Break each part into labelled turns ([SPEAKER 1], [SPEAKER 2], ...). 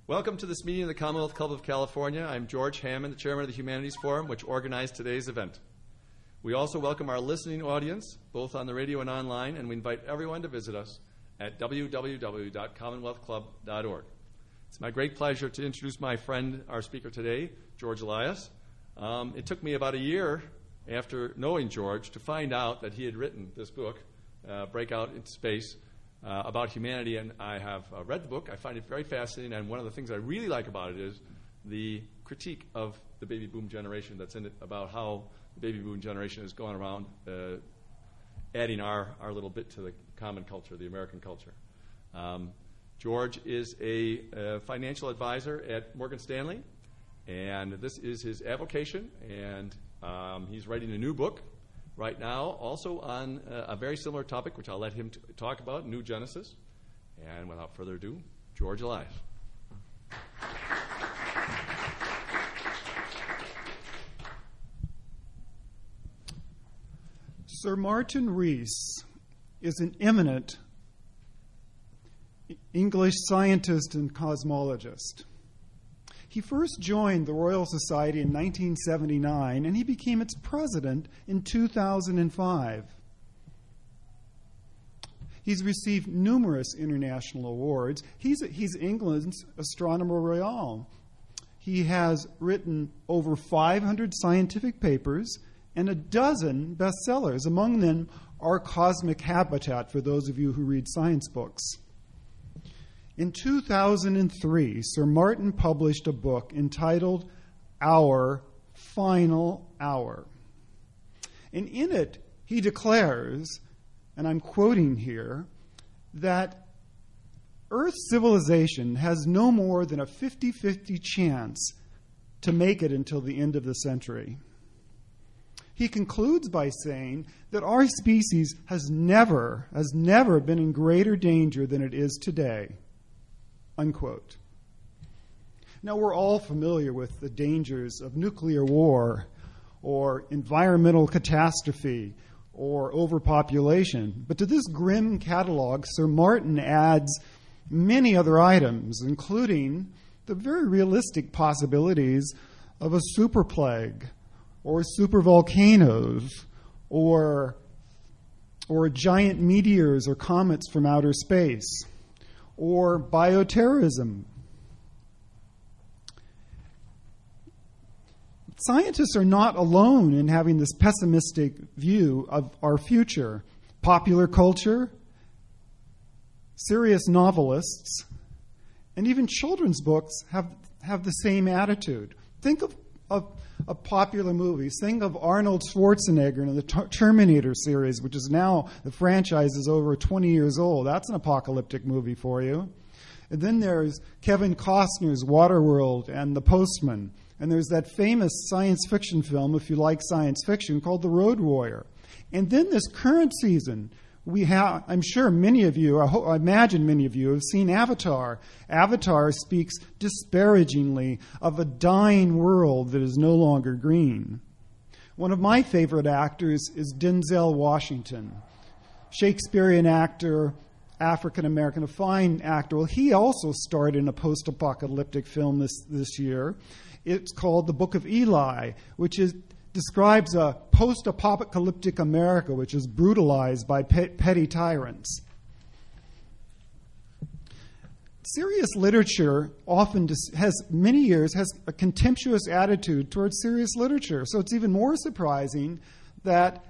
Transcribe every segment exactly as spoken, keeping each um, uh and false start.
[SPEAKER 1] Welcome to this meeting of the Commonwealth Club of California. I'm George Hammond, the chairman of the Humanities Forum, which organized today's event. We also welcome our listening audience, both on the radio and online, and we invite everyone to visit us at w w w dot commonwealth club dot org. It's my great pleasure to introduce my friend, our speaker today, George Elias. Um, it took me about a year after knowing George to find out that he had written this book, uh, Breakout into Space, uh, about humanity, and I have uh, read the book. I find it very fascinating, and one of the things I really like about it is the critique of the baby boom generation that's in it, about how the baby boom generation has gone around uh, adding our, our little bit to the common culture, the American culture. Um, George is a, a financial advisor at Morgan Stanley, and this is his avocation, and um, he's writing a new book right now, also on uh, a very similar topic, which I'll let him t- talk about, New Genesis. And without further ado, George Elias.
[SPEAKER 2] Sir Martin Rees is an eminent English scientist and cosmologist. He first joined the Royal Society in nineteen seventy-nine, and he became its president in two thousand five. He's received numerous international awards. He's, he's England's Astronomer Royal. He has written over five hundred scientific papers and a dozen bestsellers. Among them are Cosmic Habitat, for those of you who read science books. In two thousand three, Sir Martin published a book entitled Our Final Hour. And in it, he declares, and I'm quoting here, that Earth's civilization has no more than a fifty-fifty chance to make it until the end of the century. He concludes by saying that our species has never, has never been in greater danger than it is today. Unquote. Now, we're all familiar with the dangers of nuclear war or environmental catastrophe or overpopulation. But to this grim catalog, Sir Martin adds many other items, including the very realistic possibilities of a super plague or super volcanoes or, or giant meteors or comets from outer space, or bioterrorism. Scientists are not alone in having this pessimistic view of our future. Popular culture, serious novelists, and even children's books have, have the same attitude. Think of, of, of popular movies. Think of Arnold Schwarzenegger in the Terminator series, which is now, the franchise is over twenty years old. That's an apocalyptic movie for you. And then there's Kevin Costner's Waterworld and The Postman. And there's that famous science fiction film, if you like science fiction, called The Road Warrior. And then this current season, we have, I'm sure many of you, I, ho- I imagine many of you have seen Avatar. Avatar speaks disparagingly of a dying world that is no longer green. One of my favorite actors is Denzel Washington, Shakespearean actor, African-American, a fine actor. Well, he also starred in a post-apocalyptic film this, this year. It's called The Book of Eli, which is describes a post-apocalyptic America which is brutalized by pe- petty tyrants. Serious literature often dis- has, many years, has a contemptuous attitude towards serious literature. So it's even more surprising that,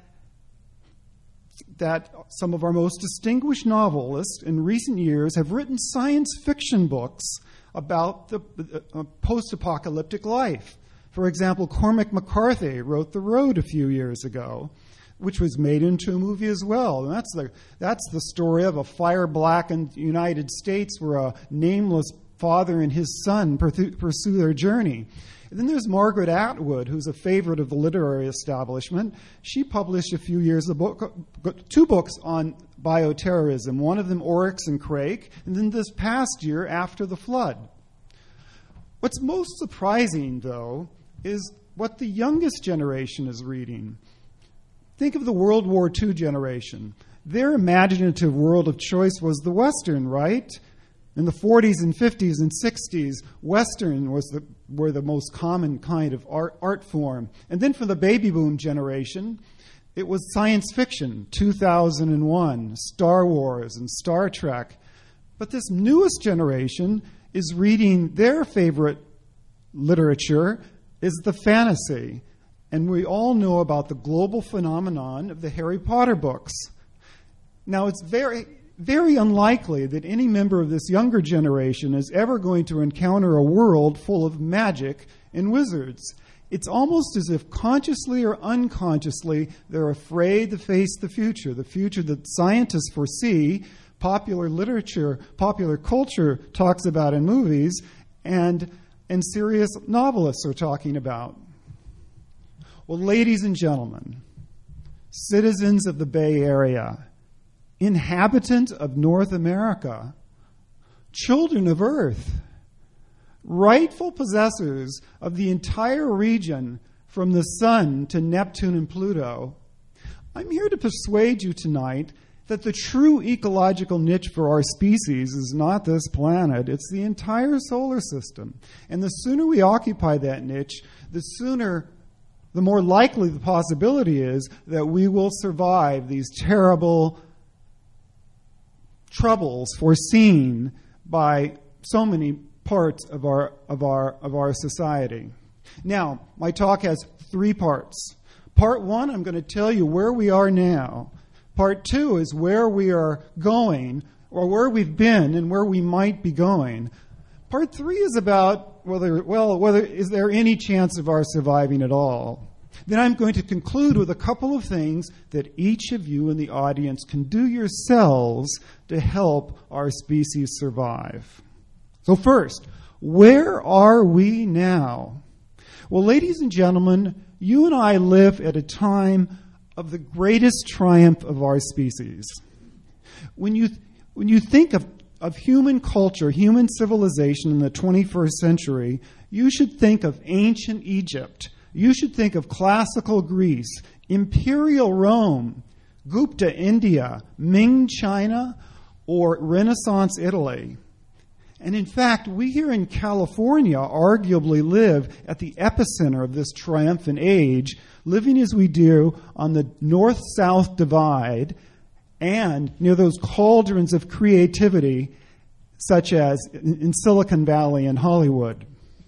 [SPEAKER 2] that some of our most distinguished novelists in recent years have written science fiction books about the uh, post-apocalyptic life. For example, Cormac McCarthy wrote The Road a few years ago, which was made into a movie as well. And that's the that's the story of a fire-blackened United States where a nameless father and his son pursue, pursue their journey. And then there's Margaret Atwood, who's a favorite of the literary establishment. She published a few years ago two books on bioterrorism, one of them Oryx and Crake, and then this past year, After the Flood. What's most surprising, though, is what the youngest generation is reading. Think of the World War Two generation. Their imaginative world of choice was the Western, right? In the forties and fifties and sixties, Western was the, were the most common kind of art, art form. And then for the baby boom generation, it was science fiction, two thousand one, Star Wars and Star Trek. But this newest generation is reading their favorite literature is the fantasy. And we all know about the global phenomenon of the Harry Potter books. Now, it's very, very unlikely that any member of this younger generation is ever going to encounter a world full of magic and wizards. It's almost as if consciously or unconsciously they're afraid to face the future, the future that scientists foresee, popular literature, popular culture talks about in movies, and, and serious novelists are talking about. Well, ladies and gentlemen, citizens of the Bay Area, inhabitants of North America, children of Earth, rightful possessors of the entire region from the Sun to Neptune and Pluto, I'm here to persuade you tonight that the true ecological niche for our species is not this planet, it's the entire solar system. And the sooner we occupy that niche, the sooner, the more likely the possibility is that we will survive these terrible troubles foreseen by so many parts of our of our of our society. Now, my talk has three parts. Part one, I'm going to tell you where we are now. Part two is where we are going, or where we've been and where we might be going. Part three is about whether, well, whether is there any chance of our surviving at all. Then I'm going to conclude with a couple of things that each of you in the audience can do yourselves to help our species survive. So first, where are we now? Well, ladies and gentlemen, you and I live at a time of the greatest triumph of our species. When you when you think of, of human culture, human civilization in the twenty-first century, you should think of ancient Egypt. You should think of classical Greece, imperial Rome, Gupta India, Ming China, or Renaissance Italy. And in fact, we here in California arguably live at the epicenter of this triumphant age, living as we do on the north-south divide and near those cauldrons of creativity, such as in Silicon Valley and Hollywood.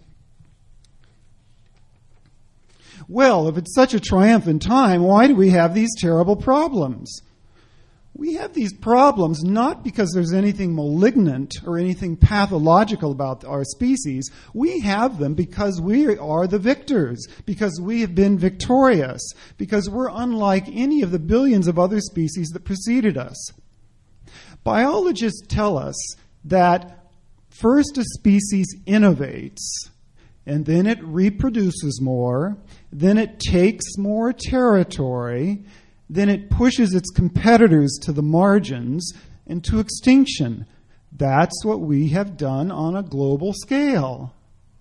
[SPEAKER 2] Well, if it's such a triumphant time, why do we have these terrible problems? We have these problems not because there's anything malignant or anything pathological about our species. We have them because we are the victors, because we have been victorious, because we're unlike any of the billions of other species that preceded us. Biologists tell us that first a species innovates, and then it reproduces more, then it takes more territory, then it pushes its competitors to the margins and to extinction. That's what we have done on a global scale.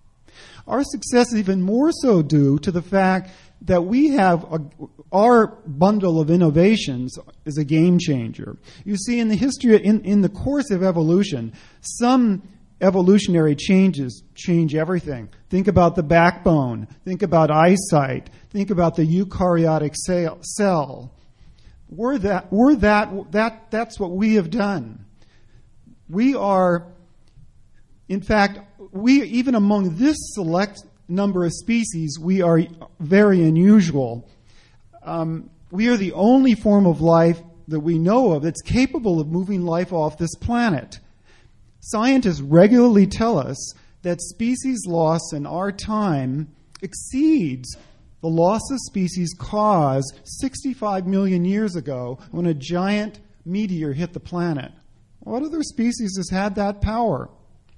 [SPEAKER 2] Our success is even more so due to the fact that we have a, our bundle of innovations is a game changer. You see, in the history, in, in the course of evolution, some evolutionary changes change everything. Think about the backbone. Think about eyesight. Think about the eukaryotic cell. We're that, we're that, that, that's what we have done. We are, in fact, we, even among this select number of species, we are very unusual. Um, we are the only form of life that we know of that's capable of moving life off this planet. Scientists regularly tell us that species loss in our time exceeds the loss of species caused sixty-five million years ago when a giant meteor hit the planet. What other species has had that power?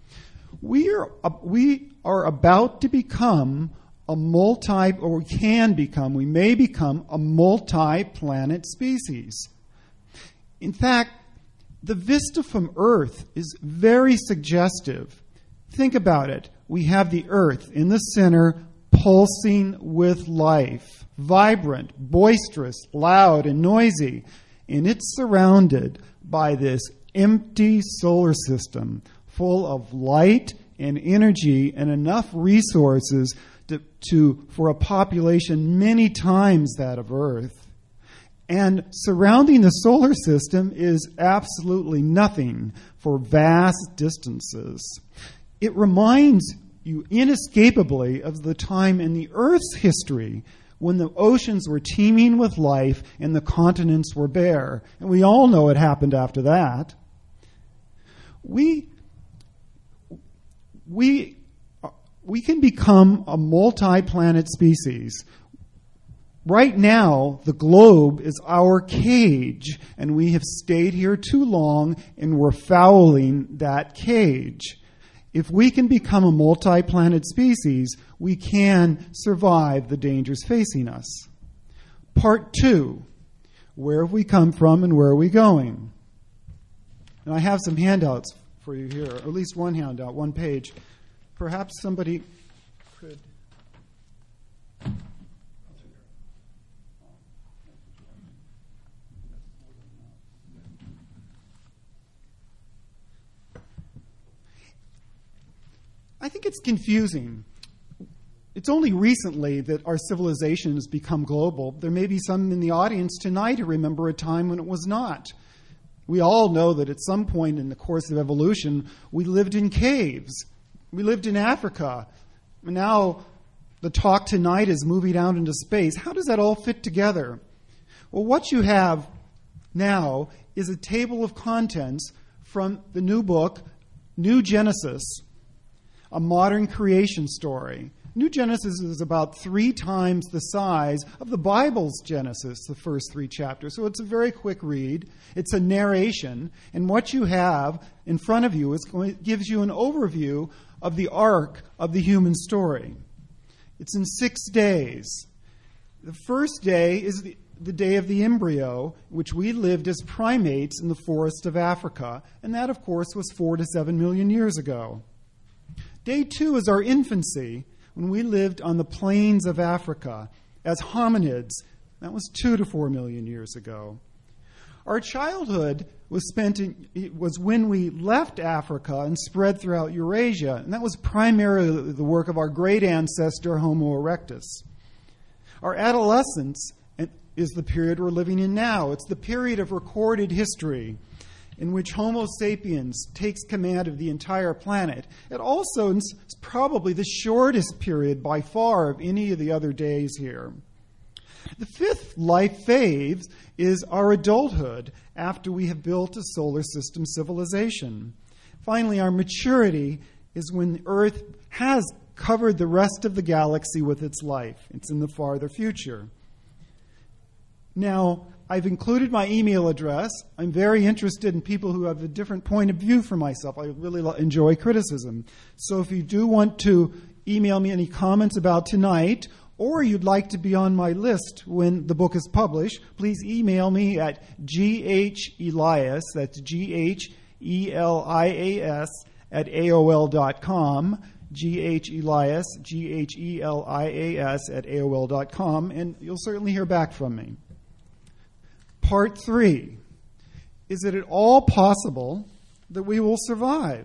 [SPEAKER 2] We are, we are about to become a multi, or we can become, we may become a multi-planet species. In fact, the vista from Earth is very suggestive. Think about it. We have the Earth in the center, pulsing with life, vibrant, boisterous, loud, and noisy. And it's surrounded by this empty solar system full of light and energy and enough resources to, to for a population many times that of Earth. And surrounding the solar system is absolutely nothing for vast distances. It reminds you inescapably of the time in the Earth's history when the oceans were teeming with life and the continents were bare. And we all know it happened after that. We, we, we can become a multi-planet species. Right now, the globe is our cage, and we have stayed here too long, and we're fouling that cage. If we can become a multi-planet species, we can survive the dangers facing us. Part two, where have we come from and where are we going? And I have some handouts for you here, or at least one handout, one page. Perhaps somebody could... I think it's confusing. It's only recently that our civilization has become global. There may be some in the audience tonight who remember a time when it was not. We all know that at some point in the course of evolution, we lived in caves. We lived in Africa. Now the talk tonight is moving out into space. How does that all fit together? Well, what you have now is a table of contents from the new book, New Genesis, a modern creation story. New Genesis is about three times the size of the Bible's Genesis, the first three chapters. So it's a very quick read. It's a narration. And what you have in front of you is going, gives you an overview of the arc of the human story. It's in six days. The first day is the, the day of the embryo, which we lived as primates in the forest of Africa. And that, of course, was four to seven million years ago. Day two is our infancy, when we lived on the plains of Africa as hominids. That was two to four million years ago. Our childhood was spent in, it was when we left Africa and spread throughout Eurasia, and that was primarily the work of our great ancestor Homo erectus. Our adolescence is the period we're living in now. It's the period of recorded history in which Homo sapiens takes command of the entire planet. It also is probably the shortest period by far of any of the other days here. The fifth life phase is our adulthood after we have built a solar system civilization. Finally, our maturity is when Earth has covered the rest of the galaxy with its life. It's in the farther future. Now, I've included my email address. I'm very interested in people who have a different point of view from myself. I really enjoy criticism. So if you do want to email me any comments about tonight, or you'd like to be on my list when the book is published, please email me at ghelias, that's G H E L I A S, at A O L dot com, ghelias, G H E L I A S, at A O L dot com, and you'll certainly hear back from me. Part three, is it at all possible that we will survive?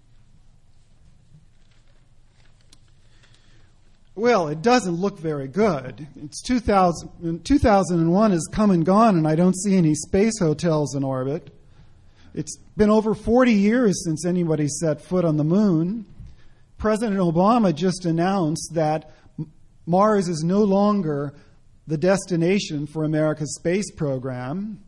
[SPEAKER 2] Well, it doesn't look very good. It's two thousand, two thousand one has come and gone, and I don't see any space hotels in orbit. It's been over forty years since anybody set foot on the moon. President Obama just announced that Mars is no longer the destination for America's space program.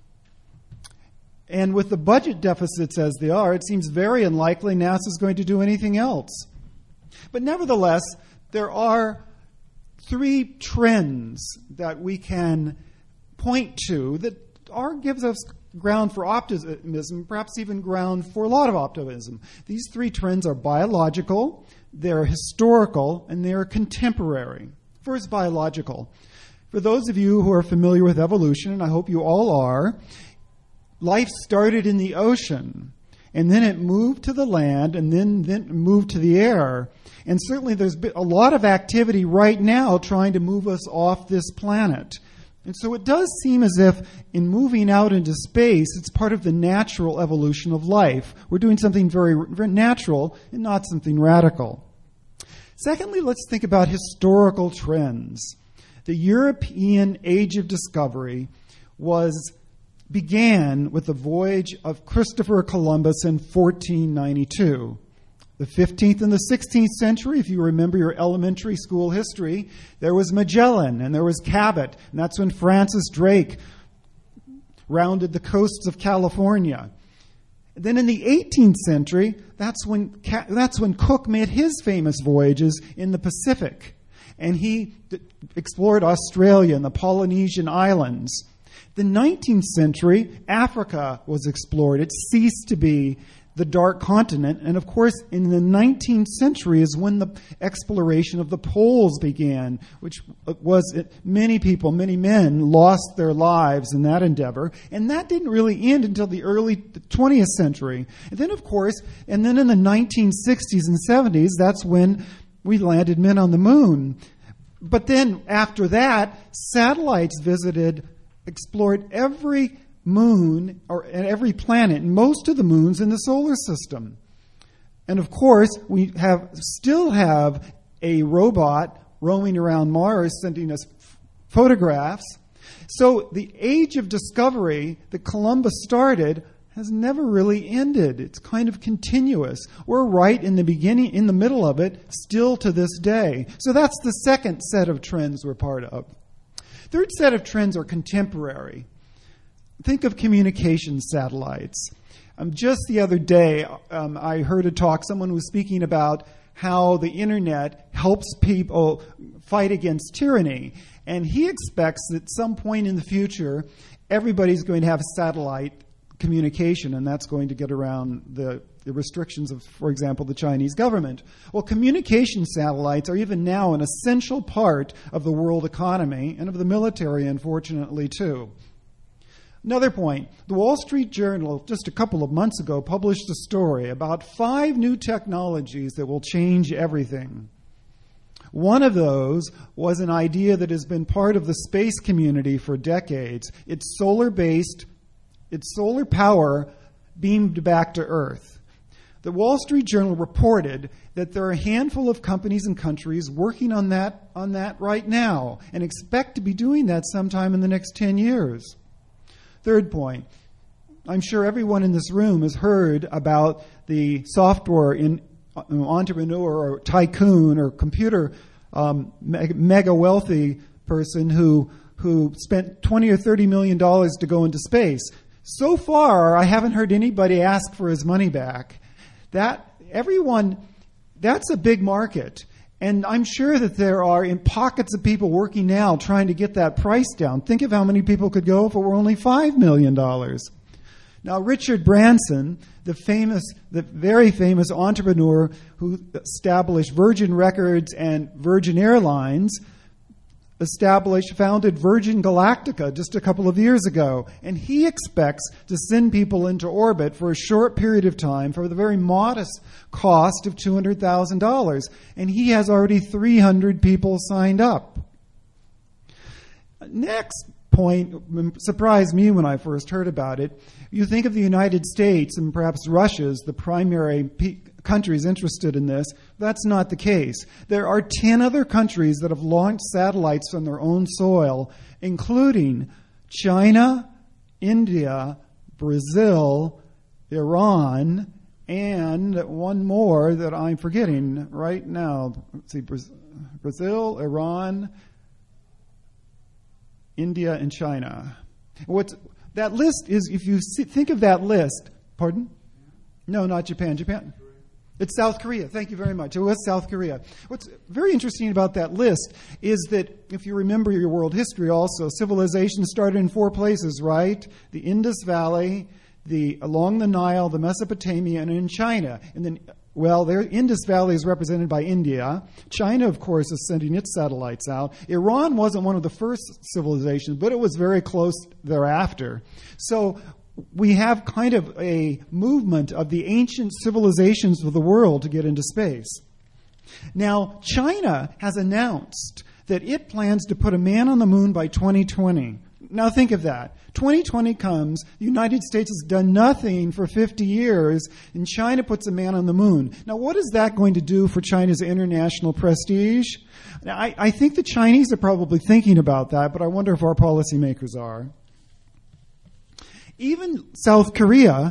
[SPEAKER 2] And with the budget deficits as they are, it seems very unlikely NASA is going to do anything else. But nevertheless, there are three trends that we can point to that are gives us ground for optimism, perhaps even ground for a lot of optimism. These three trends are biological, they're historical, and they're contemporary. First, biological. For those of you who are familiar with evolution, and I hope you all are, life started in the ocean, and then it moved to the land, and then, then moved to the air. And certainly there's been a lot of activity right now trying to move us off this planet. And so it does seem as if in moving out into space, it's part of the natural evolution of life. We're doing something very, very natural and not something radical. Secondly, let's think about historical trends. The European Age of Discovery was began with the voyage of Christopher Columbus in fourteen ninety-two. The fifteenth and the sixteenth century, if you remember your elementary school history, there was Magellan and there was Cabot, and that's when Francis Drake rounded the coasts of California. Then in the eighteenth century, that's when that's when Cook made his famous voyages in the Pacific, and he d- explored Australia and the Polynesian Islands. The nineteenth century, Africa was explored. It ceased to be the dark continent. And of course, in the nineteenth century is when the exploration of the poles began, which was it, many people, many men lost their lives in that endeavor. And that didn't really end until the early twentieth century. And then, of course, and then in the nineteen sixties and seventies, that's when we landed men on the moon. But then after that, satellites visited, explored every moon or every planet, most of the moons in the solar system. And of course, we have still have a robot roaming around Mars sending us f- photographs. So the age of discovery that Columbus started has never really ended. It's kind of continuous. We're right in the beginning, in the middle of it, still to this day. So that's the second set of trends we're part of. Third set of trends are contemporary. Think of communication satellites. Um, just the other day, um, I heard a talk, someone was speaking about how the internet helps people fight against tyranny. And he expects that at some point in the future, everybody's going to have satellite communication, and that's going to get around the, the restrictions of, for example, the Chinese government. Well, communication satellites are even now an essential part of the world economy and of the military, unfortunately, too. Another point, the Wall Street Journal just a couple of months ago published a story about five new technologies that will change everything. One of those was an idea that has been part of the space community for decades. It's solar-based, it's solar power beamed back to Earth. The Wall Street Journal reported that there are a handful of companies and countries working on that, on that right now and expect to be doing that sometime in the next ten years. Third point, I'm sure everyone in this room has heard about the software in, uh, entrepreneur or tycoon or computer um, mega wealthy person who who spent twenty or thirty million dollars to go into space. So far, I haven't heard anybody ask for his money back. That everyone, that's a big market. And I'm sure that there are in pockets of people working now trying to get that price down. Think of how many people could go if it were only five million dollars. Now, Richard Branson, the famous, the very famous entrepreneur who established Virgin Records and Virgin Airlines, established, founded Virgin Galactica just a couple of years ago. And he expects to send people into orbit for a short period of time for the very modest cost of two hundred thousand dollars. And he has already three hundred people signed up. Next point surprised me when I first heard about it. You think of the United States and perhaps Russia as the primary pe- countries interested in this. That's not the case. There are ten other countries that have launched satellites on their own soil, including China, India, Brazil, Iran, and one more that I'm forgetting right now. Let's see, Brazil, Iran, India, and China. What's, that list is, if you see, think of that list, pardon? No, not Japan. Japan. It's South Korea. Thank you very much. It was South Korea. What's very interesting about that list is that if you remember your world history also, civilization started in four places, right? The Indus Valley, the along the Nile, the Mesopotamia, and in China. And then, well, there, Indus Valley is represented by India. China, of course, is sending its satellites out. Iran wasn't one of the first civilizations, but it was very close thereafter. So we have kind of a movement of the ancient civilizations of the world to get into space. Now, China has announced that it plans to put a man on the moon by twenty twenty. Now think of that. twenty twenty comes, the United States has done nothing for fifty years, and China puts a man on the moon. Now what is that going to do for China's international prestige? Now, I, I think the Chinese are probably thinking about that, but I wonder if our policymakers are. Even South Korea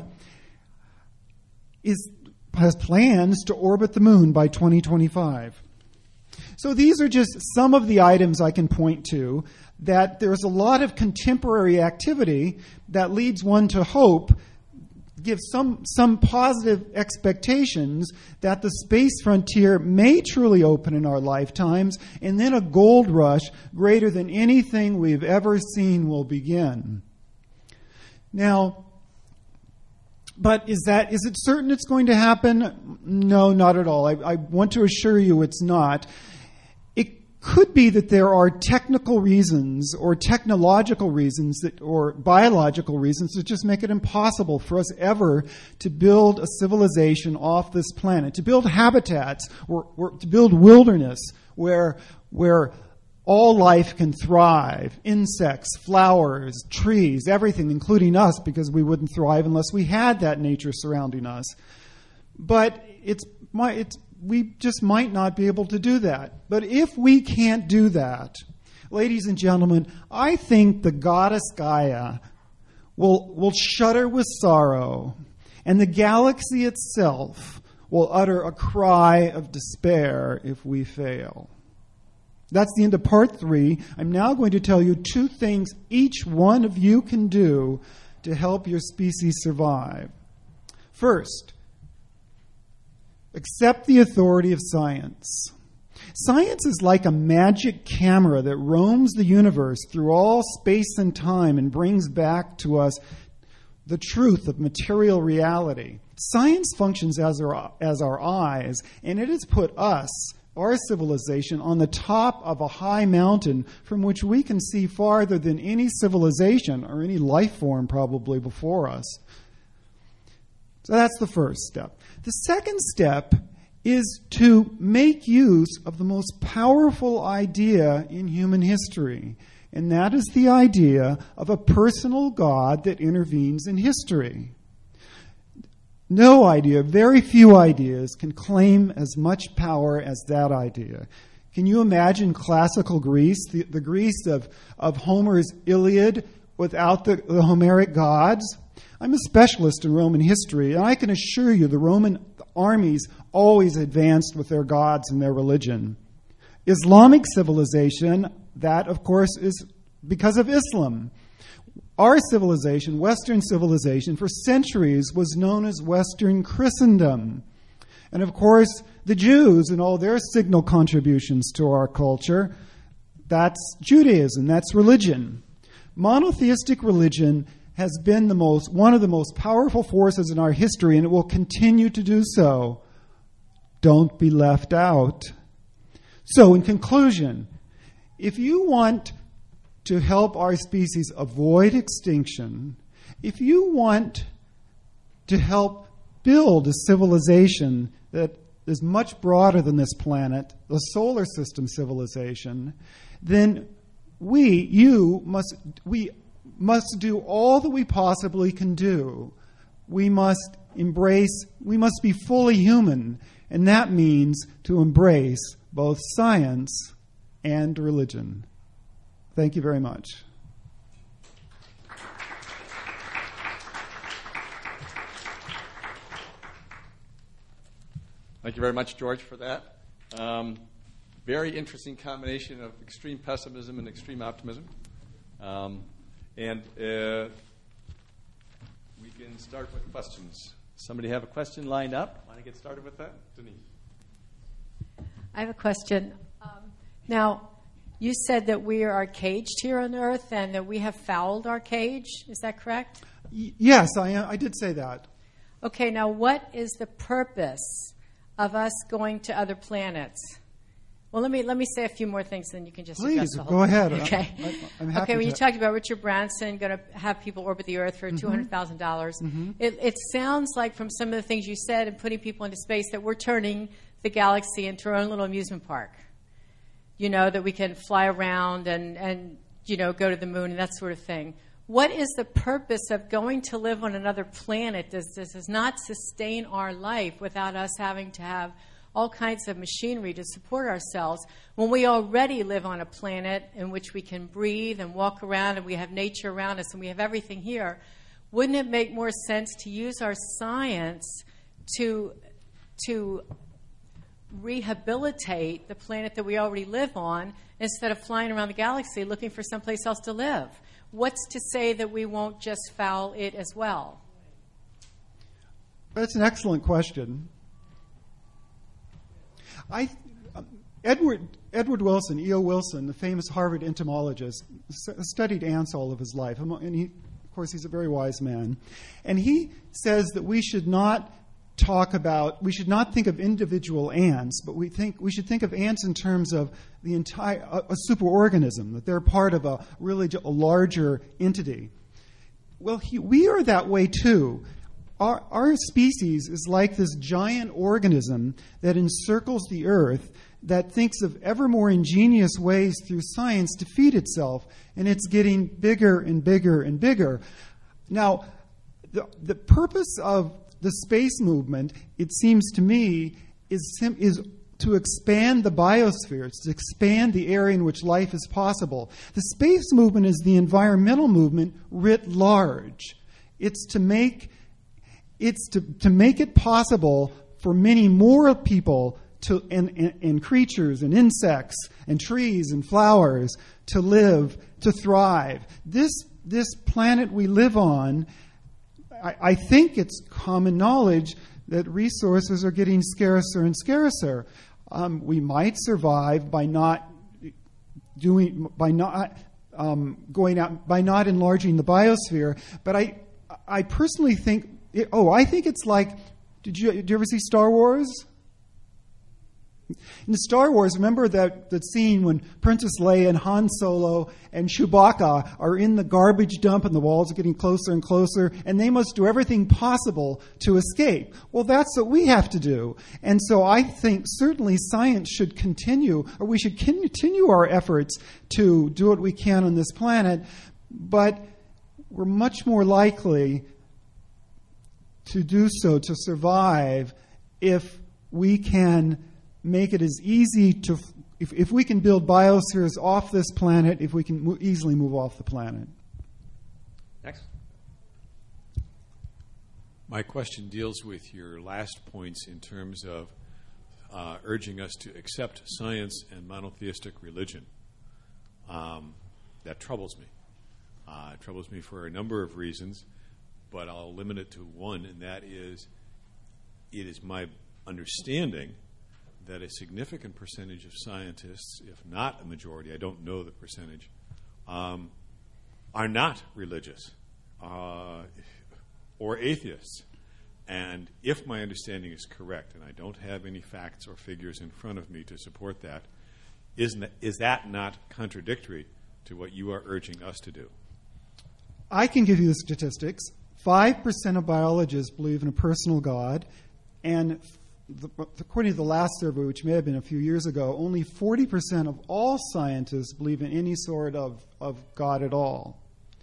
[SPEAKER 2] is, has plans to orbit the moon by twenty twenty-five. So these are just some of the items I can point to, that there's a lot of contemporary activity that leads one to hope, gives some, some positive expectations that the space frontier may truly open in our lifetimes, and then a gold rush greater than anything we've ever seen will begin. Now, but is that, is it certain it's going to happen? No, not at all. I, I want to assure you it's not. It could be that there are technical reasons or technological reasons that, or biological reasons that just make it impossible for us ever to build a civilization off this planet, to build habitats or, or to build wilderness where, where all life can thrive. Insects, flowers, trees, everything, including us, because we wouldn't thrive unless we had that nature surrounding us. But it's, it's, we just might not be able to do that. But if we can't do that, ladies and gentlemen, I think the goddess Gaia will, will shudder with sorrow, and the galaxy itself will utter a cry of despair if we fail. That's the end of part three. I'm now going to tell you two things each one of you can do to help your species survive. First, accept the authority of science. Science is like a magic camera that roams the universe through all space and time and brings back to us the truth of material reality. Science functions as our, as our eyes, and it has put us, our civilization, on the top of a high mountain from which we can see farther than any civilization or any life form probably before us. So that's the first step. The second step is to make use of the most powerful idea in human history, and that is the idea of a personal God that intervenes in history. No idea, very few ideas can claim as much power as that idea. Can you imagine classical Greece, the, the Greece of, of Homer's Iliad without the, the Homeric gods? I'm a specialist in Roman history, and I can assure you the Roman armies always advanced with their gods and their religion. Islamic civilization, that, of course, is because of Islam. Our civilization, Western civilization, for centuries was known as Western Christendom. And of course, the Jews and all their signal contributions to our culture, that's Judaism, that's religion. Monotheistic religion has been the most, one of the most powerful forces in our history, and it will continue to do so. Don't be left out. So, in conclusion, if you want to help our species avoid extinction, if you want to help build a civilization that is much broader than this planet, the solar system civilization, then we, you, must, we must do all that we possibly can do. We must embrace, we must be fully human, and that means to embrace both science and religion. Thank you very much.
[SPEAKER 1] Thank you very much, George, for that. Um, very interesting combination of extreme pessimism and extreme optimism. Um, and uh, we can start with questions. Somebody have a question lined up? Want to get started with that? Denise.
[SPEAKER 3] I have a question. Um, now, you said that we are caged here on Earth and that we have fouled our cage. Is that correct?
[SPEAKER 2] Y- yes, I, I did say that.
[SPEAKER 3] Okay, now what is the purpose of us going to other planets? Well, let me let me say a few more things, then you can just
[SPEAKER 2] Please,
[SPEAKER 3] address the whole
[SPEAKER 2] go ahead.
[SPEAKER 3] thing. Okay.
[SPEAKER 2] I, I'm happy
[SPEAKER 3] okay, when
[SPEAKER 2] to.
[SPEAKER 3] you talked about Richard Branson going to have people orbit the Earth for mm-hmm. two hundred thousand dollars, mm-hmm. it, it sounds like from some of the things you said and putting people into space that we're turning the galaxy into our own little amusement park. you know, that we can fly around and, and, you know, go to the moon and that sort of thing. What is the purpose of going to live on another planet? Does this does not sustain our life without us having to have all kinds of machinery to support ourselves when we already live on a planet in which we can breathe and walk around and we have nature around us and we have everything here? Wouldn't it make more sense to use our science to to rehabilitate the planet that we already live on instead of flying around the galaxy looking for someplace else to live? What's to say that we won't just foul it as well?
[SPEAKER 2] That's an excellent question. I, Edward Edward Wilson, E O Wilson, the famous Harvard entomologist, studied ants all of his life, and he, of course, he's a very wise man. And he says that we should not talk about, we should not think of individual ants, but we think we should think of ants in terms of the entire a, a superorganism, that they're part of a really a larger entity. Well, he, we are that way too. Our, our species is like this giant organism that encircles the Earth, that thinks of ever more ingenious ways through science to feed itself, and it's getting bigger and bigger and bigger. Now, the, the purpose of the space movement, it seems to me, is, sim- is to expand the biosphere, to expand the area in which life is possible. The space movement is the environmental movement writ large. It's to make it's to, to make it possible for many more people to and, and, and creatures and insects and trees and flowers to live, to thrive. This this planet we live on, I, I think it's common knowledge that resources are getting scarcer and scarcer. Um, we might survive by not doing, by not um, going out, by not enlarging the biosphere. But I, I personally think, it, oh, I think it's like, did you, did you ever see Star Wars? In Star Wars, remember that, that scene when Princess Leia and Han Solo and Chewbacca are in the garbage dump and the walls are getting closer and closer, and they must do everything possible to escape. Well, that's what we have to do. And so I think certainly science should continue, or we should continue our efforts to do what we can on this planet, but we're much more likely to do so, to survive, if we can make it as easy to, if, if we can build biospheres off this planet, if we can mo- easily move off the planet.
[SPEAKER 1] Next.
[SPEAKER 4] My question deals with your last points in terms of uh, urging us to accept science and monotheistic religion. Um, that troubles me. Uh, it troubles me for a number of reasons, but I'll limit it to one, and that is, it is my understanding that a significant percentage of scientists, if not a majority, I don't know the percentage, um, are not religious uh, or atheists. And if my understanding is correct, and I don't have any facts or figures in front of me to support that, isn't that, is that not contradictory to what you are urging us to do?
[SPEAKER 2] I can give you the statistics. Five percent of biologists believe in a personal God, and The, according to the last survey, which may have been a few years ago, only forty percent of all scientists believe in any sort of, of God at all.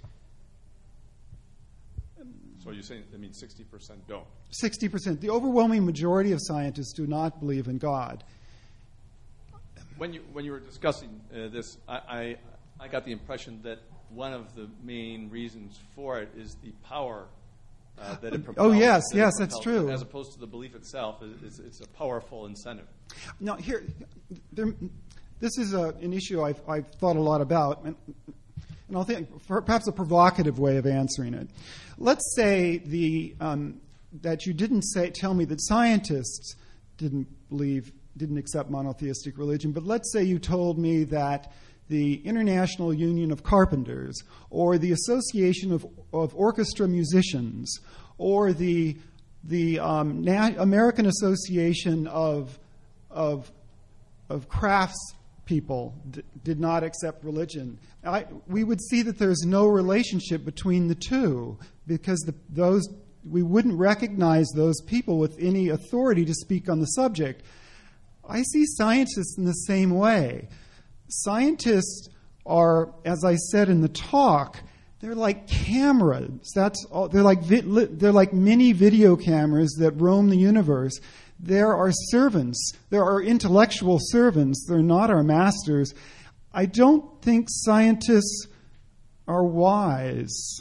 [SPEAKER 1] So you're saying that means sixty percent don't?
[SPEAKER 2] sixty percent. The overwhelming majority of scientists do not believe in God.
[SPEAKER 1] When you when you were discussing uh, this, I, I I got the impression that one of the main reasons for it is the power Uh, that it propels,
[SPEAKER 2] oh yes,
[SPEAKER 1] that
[SPEAKER 2] yes,
[SPEAKER 1] propels,
[SPEAKER 2] that's true.
[SPEAKER 1] As opposed to the belief itself, it's, it's a powerful incentive.
[SPEAKER 2] Now here, there, this is a, an issue I've, I've thought a lot about, and, and I'll think perhaps a provocative way of answering it. Let's say the um, that you didn't say tell me that scientists didn't believe, didn't accept monotheistic religion, but let's say you told me that the International Union of Carpenters, or the Association of, of Orchestra Musicians, or the the um, Na- American Association of of of Craftspeople d- did not accept religion. I, we would see that there's no relationship between the two, because the, those we wouldn't recognize those people with any authority to speak on the subject. I see scientists in the same way. scientists are, as I said in the talk, they're like cameras. That's all. They're like vi- they're like mini video cameras that roam the universe. There are servants. There are intellectual servants. They're not our masters. I don't think scientists are wise.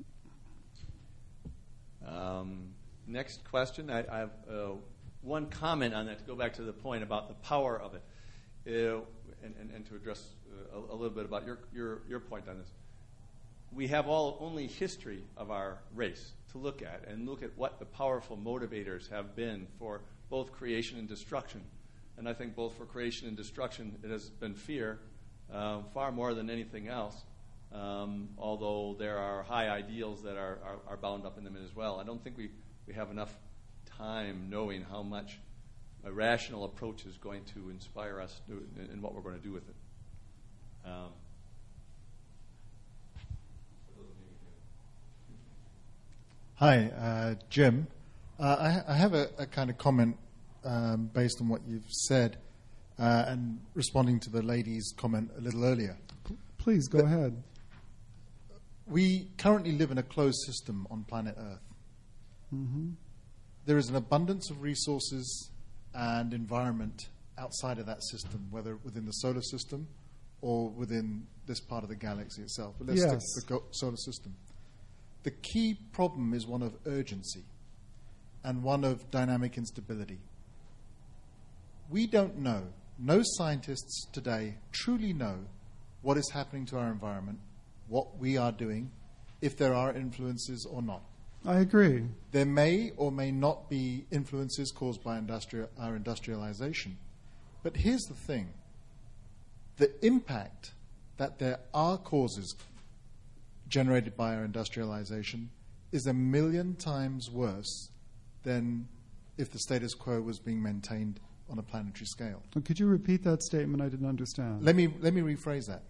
[SPEAKER 1] Um, next question. I, I have uh, one comment on that to go back to the point about the power of it, uh, and, and, and to address uh, a, a little bit about your, your, your point on this. We have all only history of our race to look at and look at what the powerful motivators have been for both creation and destruction. And I think both for creation and destruction, it has been fear uh, far more than anything else, um, although there are high ideals that are, are, are bound up in them as well. I don't think we, we have enough time knowing how much a rational approach is going to inspire us to, in, in what we're going to do with it. Um,
[SPEAKER 5] Hi, uh, Jim. Uh, I, ha- I have a, a kind of comment um, based on what you've said uh, and responding to the lady's comment a little earlier.
[SPEAKER 2] Please, go
[SPEAKER 5] The-
[SPEAKER 2] ahead.
[SPEAKER 5] We currently live in a closed system on planet Earth.
[SPEAKER 2] Mm-hmm.
[SPEAKER 5] There is an abundance of resources and environment outside of that system, whether within the solar system or within this part of the galaxy itself. But let's
[SPEAKER 2] Yes.
[SPEAKER 5] stick with the go- solar system. The key problem is one of urgency and one of dynamic instability. We don't know, no scientists today truly know what is happening to our environment, what we are doing, if there are influences or not.
[SPEAKER 2] I agree.
[SPEAKER 5] There may or may not be influences caused by industrial, our industrialization. But here's the thing. The impact that there are causes generated by our industrialization is a million times worse than if the status quo was being maintained on a planetary scale.
[SPEAKER 2] Could you repeat that statement? I didn't understand.
[SPEAKER 5] Let me, let me rephrase that.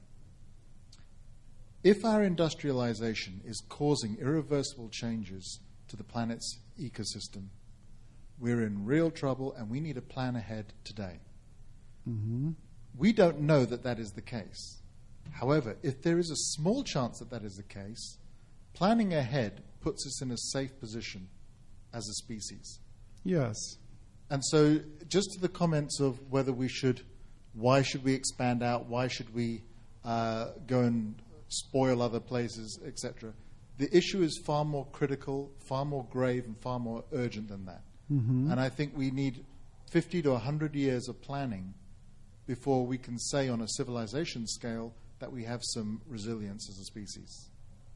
[SPEAKER 5] If our industrialization is causing irreversible changes to the planet's ecosystem, we're in real trouble and we need a plan ahead today.
[SPEAKER 2] Mm-hmm.
[SPEAKER 5] We don't know that that is the case. However, if there is a small chance that that is the case, planning ahead puts us in a safe position as a species.
[SPEAKER 2] Yes.
[SPEAKER 5] And so just to the comments of whether we should, why should we expand out, why should we uh, go and spoil other places, et cetera, the issue is far more critical, far more grave, and far more urgent than that.
[SPEAKER 2] Mm-hmm.
[SPEAKER 5] And I think we need fifty to one hundred years of planning before we can say on a civilization scale that we have some resilience as a species.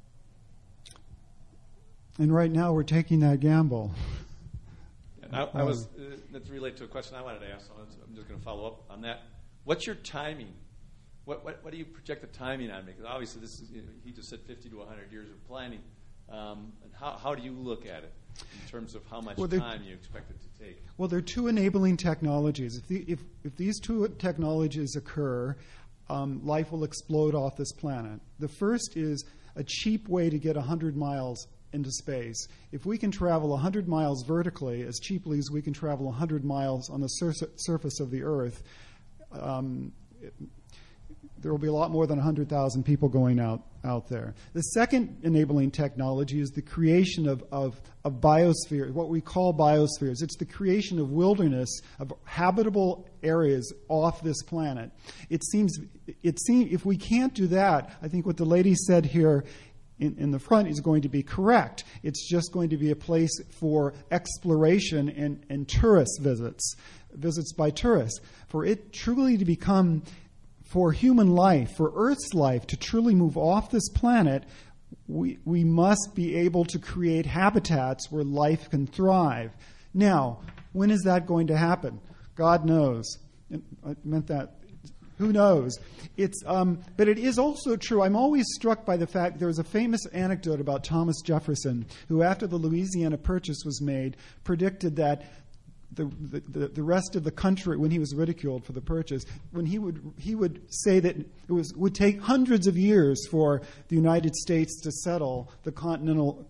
[SPEAKER 2] And right now we're taking that gamble.
[SPEAKER 1] And I, I was, uh, to relate to a question I wanted to ask, so I'm just going to follow up on that. What's your timing? What, what, what do you project the timing on? Because obviously this is, you know, he just said fifty to one hundred years of planning. Um, and how, how do you look at it in terms of how much
[SPEAKER 2] Well, there-
[SPEAKER 1] time you expect it to take?
[SPEAKER 2] Well, there are two enabling technologies. If, the, if, if these two technologies occur, um, life will explode off this planet. The first is a cheap way to get one hundred miles into space. If we can travel one hundred miles vertically as cheaply as we can travel one hundred miles on the sur- surface of the Earth, um, it, there will be a lot more than one hundred thousand people going out, out there. The second enabling technology is the creation of, of, of biospheres, what we call biospheres. It's the creation of wilderness, of habitable areas off this planet. It seems, it seems if we can't do that, I think what the lady said here in, in the front is going to be correct. It's just going to be a place for exploration and, and tourist visits, visits by tourists. For it truly to become... For human life, for Earth's life to truly move off this planet, we, we must be able to create habitats where life can thrive. Now, when is that going to happen? God knows. I meant that. Who knows? It's, um, but it is also true. I'm always struck by the fact there was a famous anecdote about Thomas Jefferson, who after the Louisiana Purchase was made, predicted that The, the the rest of the country, when he was ridiculed for the purchase, when he would he would say that it was would take hundreds of years for the United States to settle the continental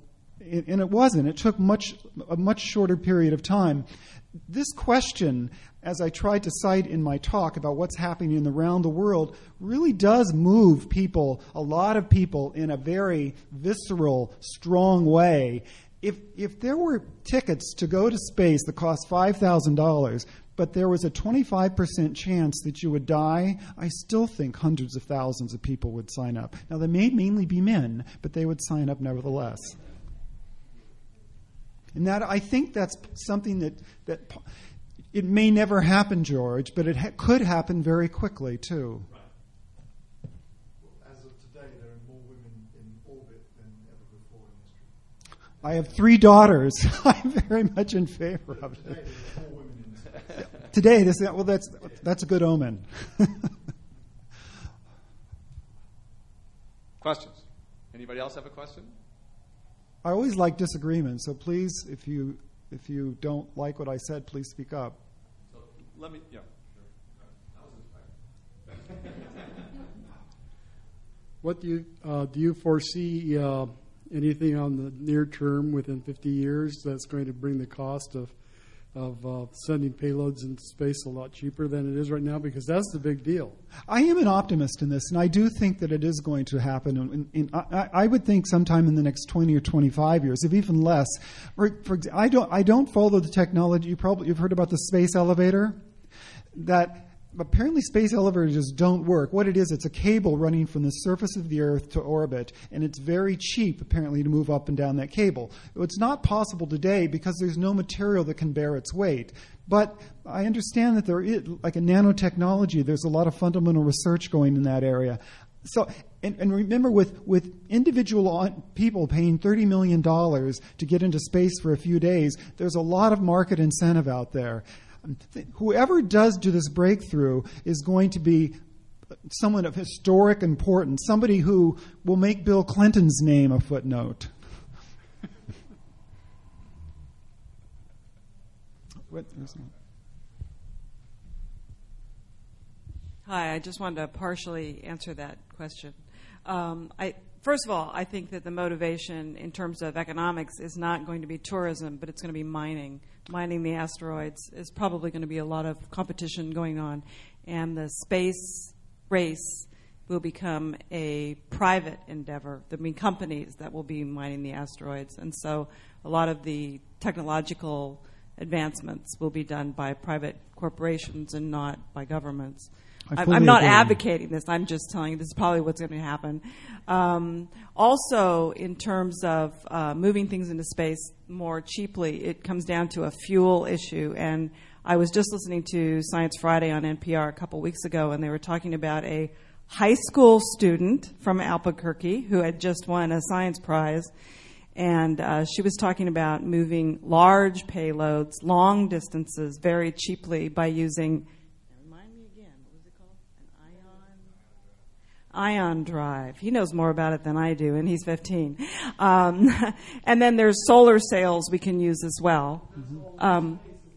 [SPEAKER 2] and it wasn't. It took much a much shorter period of time. This question, as I tried to cite in my talk about what's happening around the world, really does move people, a lot of people, in a very visceral, strong way. If if there were tickets to go to space that cost five thousand dollars, but there was a twenty-five percent chance that you would die, I still think hundreds of thousands of people would sign up. Now, they may mainly be men, but they would sign up nevertheless. And that, I think that's something that, that it may never happen, George, but it ha- could happen very quickly, too.
[SPEAKER 5] As of today, there are more women in orbit than ever before in history.
[SPEAKER 2] I have three daughters. I'm very much in favor of
[SPEAKER 5] Today,
[SPEAKER 2] it.
[SPEAKER 5] there are more women in space.
[SPEAKER 2] Today, this well, that's that's a good omen.
[SPEAKER 1] Questions? Anybody else have a question?
[SPEAKER 2] I always like disagreement, so please, if you if you don't like what I said, please speak up.
[SPEAKER 1] So let me, yeah.
[SPEAKER 6] What do you uh, do you foresee uh, anything on the near term within fifty years that's going to bring the cost of of uh, sending payloads into space a lot cheaper than it is right now? Because that's the big deal.
[SPEAKER 2] I am an optimist in this, and I do think that it is going to happen. In, in, I, I would think sometime in the next twenty or twenty-five years, if even less. For, for, I don't. I don't follow the technology. You probably you've heard about the space elevator. That apparently space elevators don't work. What it is, it's a cable running from the surface of the Earth to orbit, and it's very cheap, apparently, to move up and down that cable. It's not possible today because there's no material that can bear its weight. But I understand that there is, like a nanotechnology, there's a lot of fundamental research going in that area. So, and, and remember, with, with individual people paying thirty million dollars to get into space for a few days, there's a lot of market incentive out there. Whoever does do this breakthrough is going to be someone of historic importance, somebody who will make Bill Clinton's name a footnote. What?
[SPEAKER 7] Hi, I just wanted to partially answer that question. Um, I, first of all, I think that the motivation in terms of economics is not going to be tourism, but it's going to be mining. Mining the asteroids is probably going to be a lot of competition going on, and the space race will become a private endeavor. There'll be companies that will be mining the asteroids, and so a lot of the technological advancements will be done by private corporations and not by governments.
[SPEAKER 2] I
[SPEAKER 7] I'm not
[SPEAKER 2] agree.
[SPEAKER 7] advocating this. I'm just telling you this is probably what's going to happen. Um, also, in terms of uh, moving things into space more cheaply, it comes down to a fuel issue. And I was just listening to Science Friday on N P R a couple weeks ago, and they were talking about a high school student from Albuquerque who had just won a science prize. And uh, she was talking about moving large payloads, long distances, very cheaply by using... ion drive. He knows more about it than I do, and he's fifteen. Um, and then there's solar sails we can use as well. Um,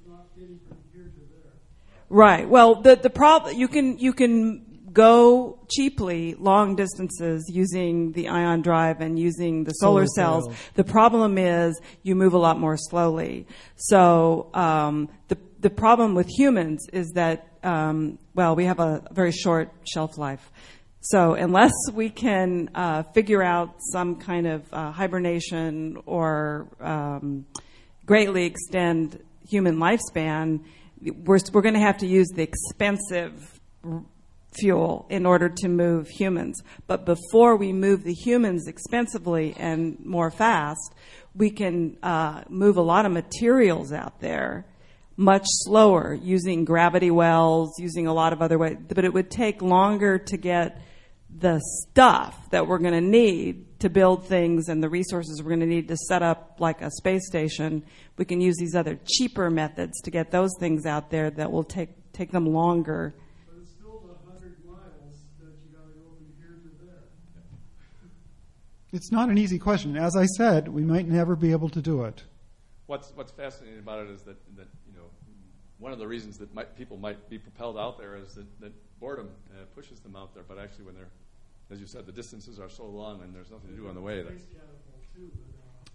[SPEAKER 7] right. Well, the the problem you can you can go cheaply long distances using the ion drive and using the solar, solar cells. cells. The problem is you move a lot more slowly. So um, the the problem with humans is that um, well, we have a very short shelf life. So unless we can uh, figure out some kind of uh, hibernation or um, greatly extend human lifespan, we're, we're going to have to use the expensive r- fuel in order to move humans. But before we move the humans expensively and more fast, we can uh, move a lot of materials out there much slower using gravity wells, using a lot of other ways. But it would take longer to get the stuff that we're going to need to build things and the resources we're going to need to set up like a space station. We can use these other cheaper methods to get those things out there that will take take them longer.
[SPEAKER 6] But it's still the one hundred miles that you got to go from here to there.
[SPEAKER 2] It's not an easy question. As I said, we might never be able to do it.
[SPEAKER 1] What's what's fascinating about it is that, that you know, one of the reasons that might, people might be propelled out there is that, that boredom uh, pushes them out there. But actually, when they're, as you said, the distances are so long and there's nothing to do on the way. That,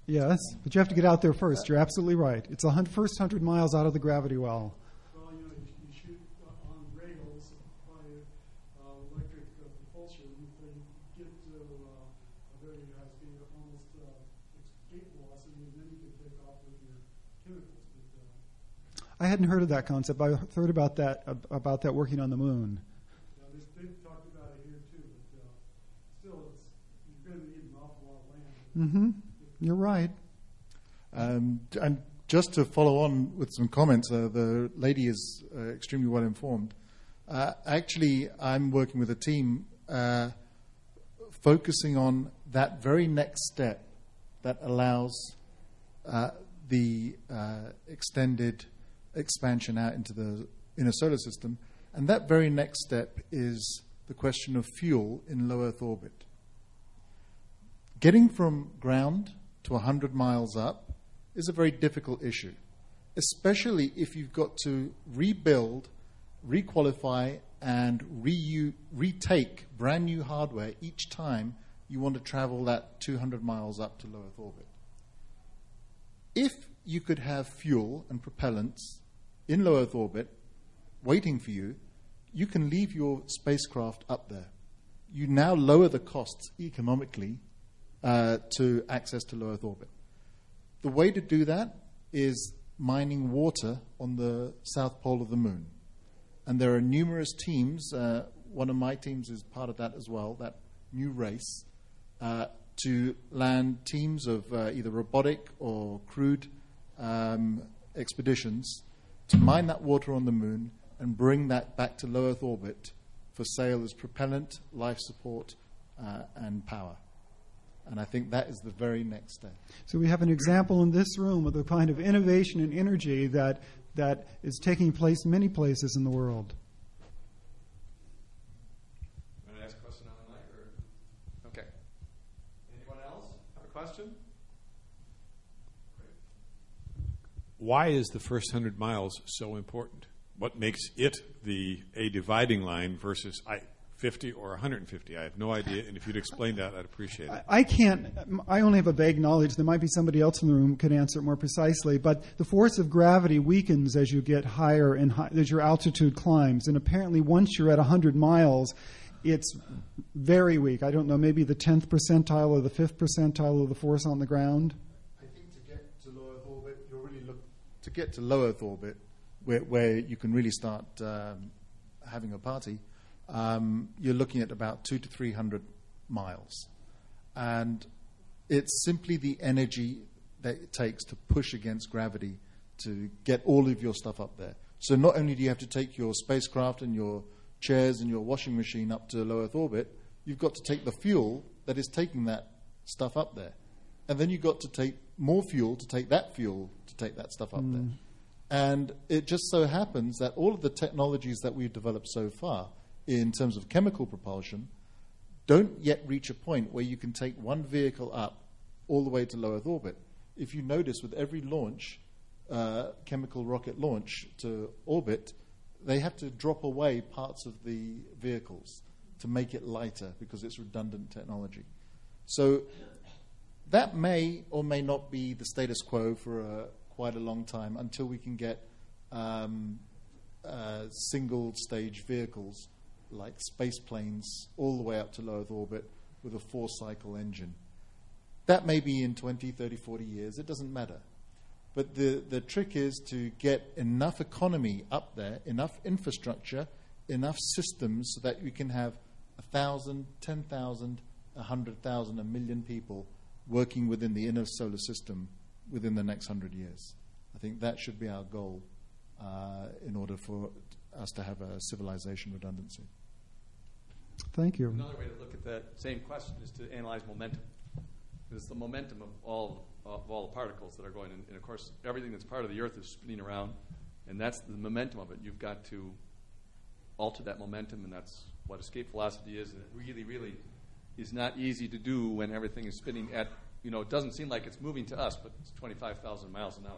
[SPEAKER 2] Yes, but you have to get out there first. You're absolutely right. It's the hun- first hundred miles out of the gravity well.
[SPEAKER 6] Well, you know, you, you shoot uh, on rails by uh, electric uh, propulsion. If they get to uh, a very high speed, almost uh, escape velocity, and then you can take off with your chemicals. But, uh,
[SPEAKER 2] I hadn't heard of that concept. I heard about that about that working on the moon.
[SPEAKER 6] you know, they've talked about it here too, but uh, still, it's you're going to need an awful lot of land.
[SPEAKER 2] Mm-hmm. You're right.
[SPEAKER 5] Um, and just to follow on with some comments, uh, the lady is uh, extremely well informed. Uh, actually, I'm working with a team uh, focusing on that very next step that allows uh, the uh, extended expansion out into the inner solar system. And that very next step is the question of fuel in low Earth orbit. Getting from ground to one hundred miles up is a very difficult issue, especially if you've got to rebuild, requalify, and re- retake brand new hardware each time you want to travel that two hundred miles up to low Earth orbit. If you could have fuel and propellants in low Earth orbit waiting for you, you can leave your spacecraft up there. You now lower the costs economically Uh, to access to low Earth orbit. The way to do that is mining water on the south pole of the moon. And there are numerous teams, uh, one of my teams is part of that as well, that new race, uh, to land teams of uh, either robotic or crewed um, expeditions to mine that water on the moon and bring that back to low Earth orbit for sale as propellant, life support, uh, and power. And I think that is the very next step.
[SPEAKER 2] So we have an example in this room of the kind of innovation and energy that that is taking place many places in the world.
[SPEAKER 1] Want to ask a question on the mic? Or? Okay. Anyone else have a question?
[SPEAKER 4] Why is the first hundred miles so important? What makes it the a dividing line versus I, fifty or one hundred fifty? I have no idea, and if you'd explain that, I'd appreciate it.
[SPEAKER 2] I can't, I only have a vague knowledge. There might be somebody else in the room who could answer it more precisely, but the force of gravity weakens as you get higher and high, as your altitude climbs. And apparently once you're at one hundred miles, it's very weak. I don't know, maybe the tenth percentile or the fifth percentile of the force on the ground?
[SPEAKER 5] I think to get to low Earth orbit, you'll really look, to get to low Earth orbit, where, where you can really start um, having a party, Um, you're looking at about two to three hundred miles, and it's simply the energy that it takes to push against gravity to get all of your stuff up there. So not only do you have to take your spacecraft and your chairs and your washing machine up to low Earth orbit, you've got to take the fuel that is taking that stuff up there, and then you've got to take more fuel to take that fuel to take that stuff up mm. there. And it just so happens that all of the technologies that we've developed so far in terms of chemical propulsion don't yet reach a point where you can take one vehicle up all the way to low Earth orbit. If you notice, with every launch, uh, chemical rocket launch to orbit, they have to drop away parts of the vehicles to make it lighter because it's redundant technology. So that may or may not be the status quo for a, quite a long time until we can get um, uh, single-stage vehicles like space planes all the way up to low Earth orbit with a four-cycle engine. That may be in twenty, thirty, forty years. It doesn't matter. But the, the trick is to get enough economy up there, enough infrastructure, enough systems so that we can have one thousand, ten thousand, one hundred thousand, a million people working within the inner solar system within the next hundred years. I think that should be our goal uh, in order for us to have a civilization redundancy.
[SPEAKER 2] Thank you.
[SPEAKER 1] Another way to look at that same question is to analyze momentum. It's the momentum of all of all the particles that are going in. And, of course, everything that's part of the Earth is spinning around, and that's the momentum of it. You've got to alter that momentum, and that's what escape velocity is. And it really, really is not easy to do when everything is spinning at, you know, it doesn't seem like it's moving to us, but it's twenty-five thousand miles an hour.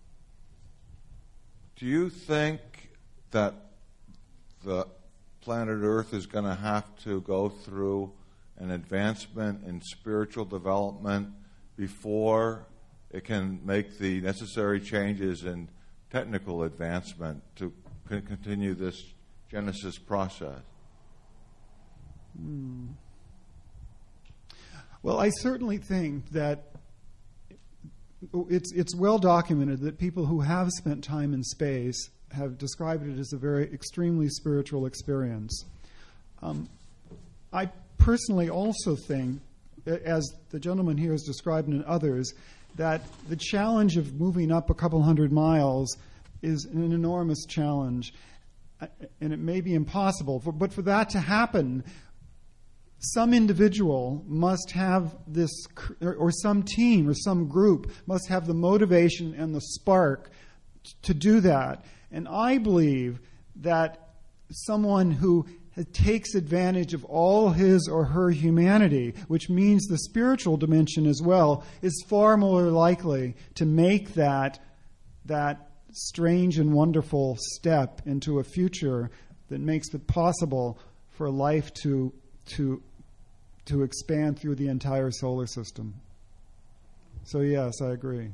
[SPEAKER 8] Do you think that the planet Earth is going to have to go through an advancement in spiritual development before it can make the necessary changes in technical advancement to c- continue this genesis process?
[SPEAKER 2] Hmm. Well, I certainly think that it's it's well documented that people who have spent time in space have described it as a very extremely spiritual experience. Um, I personally also think, as the gentleman here has described and others, that the challenge of moving up a couple hundred miles is an enormous challenge, and it may be impossible. For, but for that to happen, some individual must have this, or some team or some group must have the motivation and the spark to do that. And I believe that someone who takes advantage of all his or her humanity, which means the spiritual dimension as well, is far more likely to make that that strange and wonderful step into a future that makes it possible for life to to to expand through the entire solar system. So yes, I agree.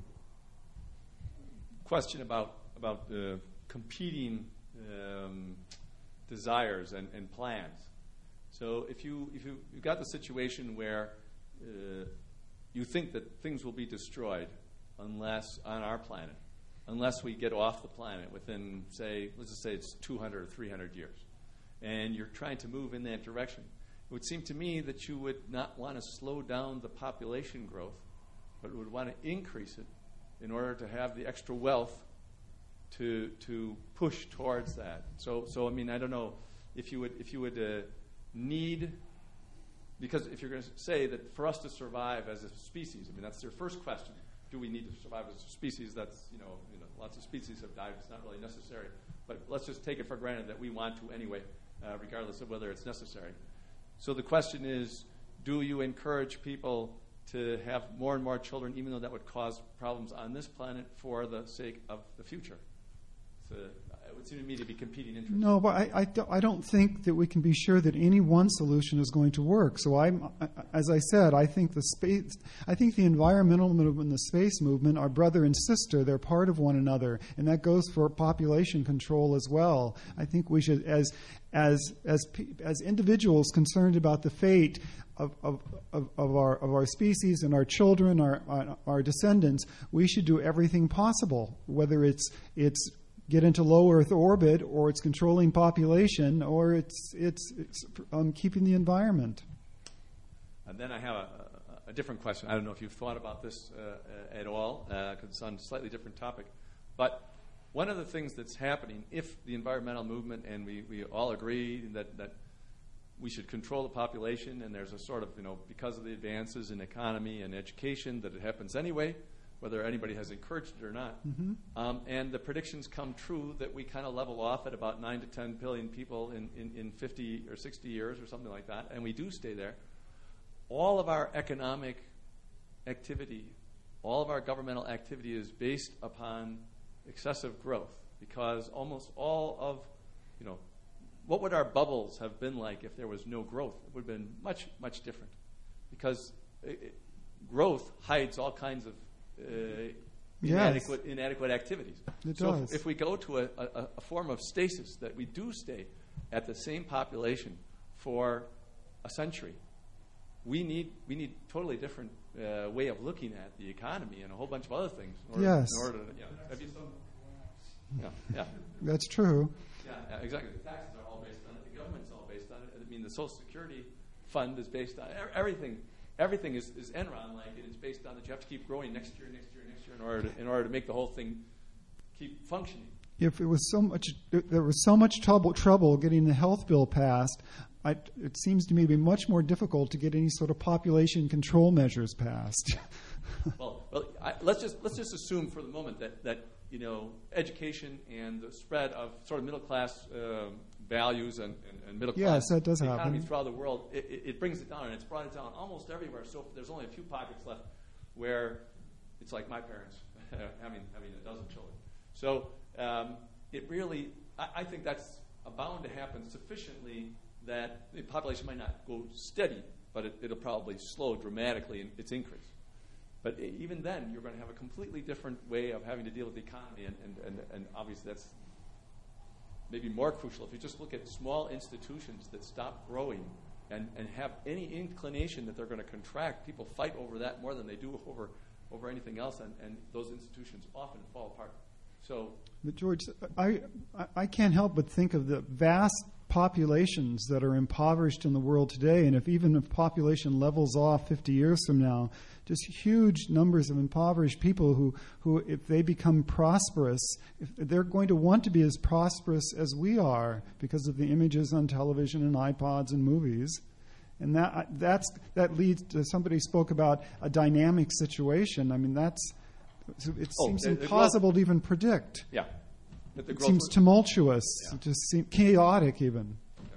[SPEAKER 1] Question about about uh, competing um, desires and, and plans. So if you if you you've got the situation where uh, you think that things will be destroyed unless on our planet, unless we get off the planet within, say, let's just say it's two hundred or three hundred years, and you're trying to move in that direction, it would seem to me that you would not want to slow down the population growth, but would want to increase it in order to have the extra wealth to to push towards that. So, so I mean, I don't know if you would if you would uh, need, because if you're going to say that for us to survive as a species, I mean, that's your first question. Do we need to survive as a species? That's, you know, you know, lots of species have died. It's not really necessary. But let's just take it for granted that we want to anyway, uh, regardless of whether it's necessary. So the question is, do you encourage people to have more and more children, even though that would cause problems on this planet for the sake of the future? So it would seem to me to be competing interests.
[SPEAKER 2] No, but I, I, don't, I don't think that we can be sure that any one solution is going to work. So I'm, as I said, I think the space, I think the environmental movement and the space movement are brother and sister. They're part of one another, and that goes for population control as well. I think we should, as as as as individuals concerned about the fate Of, of, of, of our of our species and our children, our, our our descendants, we should do everything possible, whether it's it's get into low Earth orbit, or it's controlling population, or it's it's, it's um, keeping the environment.
[SPEAKER 1] And then I have a, a, a different question. I don't know if you've thought about this uh, at all, because uh, it's on a slightly different topic. But one of the things that's happening, if the environmental movement, and we, we all agree that, that we should control the population, and there's a sort of, you know, because of the advances in economy and education, that it happens anyway, whether anybody has encouraged it or not.
[SPEAKER 2] Mm-hmm.
[SPEAKER 1] Um, and the predictions come true that we kind of level off at about nine to ten billion people in, in, in fifty or sixty years or something like that, and we do stay there. All of our economic activity, all of our governmental activity is based upon excessive growth, because almost all of, you know, what would our bubbles have been like if there was no growth? It would have been much, much different, because it, it, growth hides all kinds of uh,
[SPEAKER 2] yes.
[SPEAKER 1] inadequate, inadequate activities.
[SPEAKER 2] It
[SPEAKER 1] so
[SPEAKER 2] does.
[SPEAKER 1] If, if we go to a, a, a form of stasis, that we do stay at the same population for a century, we need we need totally different uh, way of looking at the economy and a whole bunch of other things. In order,
[SPEAKER 2] Yes.
[SPEAKER 1] In order to, yeah, have you, yeah, yeah.
[SPEAKER 2] That's true.
[SPEAKER 1] Yeah, yeah, exactly. The taxes are all based on it. The government's all based on it. I mean, the Social Security fund is based on it. Everything. Everything is, is Enron-like, and it's based on that you have to keep growing next year, next year, next year, in order to, in order to make the whole thing keep functioning.
[SPEAKER 2] If it was so much, there was so much trouble trouble getting the health bill passed, I, it seems to me to be much more difficult to get any sort of population control measures passed.
[SPEAKER 1] well, well I, let's just let's just assume for the moment that that you know education and the spread of sort of middle class um, values and, and, and middle class
[SPEAKER 2] yes, that does
[SPEAKER 1] economy
[SPEAKER 2] happen.
[SPEAKER 1] throughout the world, it, it, it brings it down, and it's brought it down almost everywhere. So there's only a few pockets left where it's like my parents having having a dozen children. So um, it really, I, I think that's bound to happen sufficiently that the population might not go steady, but it, it'll probably slow dramatically in its increase. But e- even then, you're going to have a completely different way of having to deal with the economy, and, and, and, and obviously that's maybe more crucial. If you just look at small institutions that stop growing and, and have any inclination that they're going to contract, people fight over that more than they do over, over anything else, and, and those institutions often fall apart. So,
[SPEAKER 2] But George, I, I I can't help but think of the vast populations that are impoverished in the world today, and if even if population levels off fifty years from now, just huge numbers of impoverished people who, who if they become prosperous, if they're going to want to be as prosperous as we are because of the images on television and iPods and movies. And that that's that leads to, somebody spoke about a dynamic situation. I mean, that's it
[SPEAKER 1] Oh,
[SPEAKER 2] seems
[SPEAKER 1] the- the
[SPEAKER 2] impossible to even predict.
[SPEAKER 1] yeah. But the
[SPEAKER 2] It
[SPEAKER 1] growth
[SPEAKER 2] seems
[SPEAKER 1] was-
[SPEAKER 2] tumultuous,
[SPEAKER 1] Yeah.
[SPEAKER 2] it just seems chaotic even.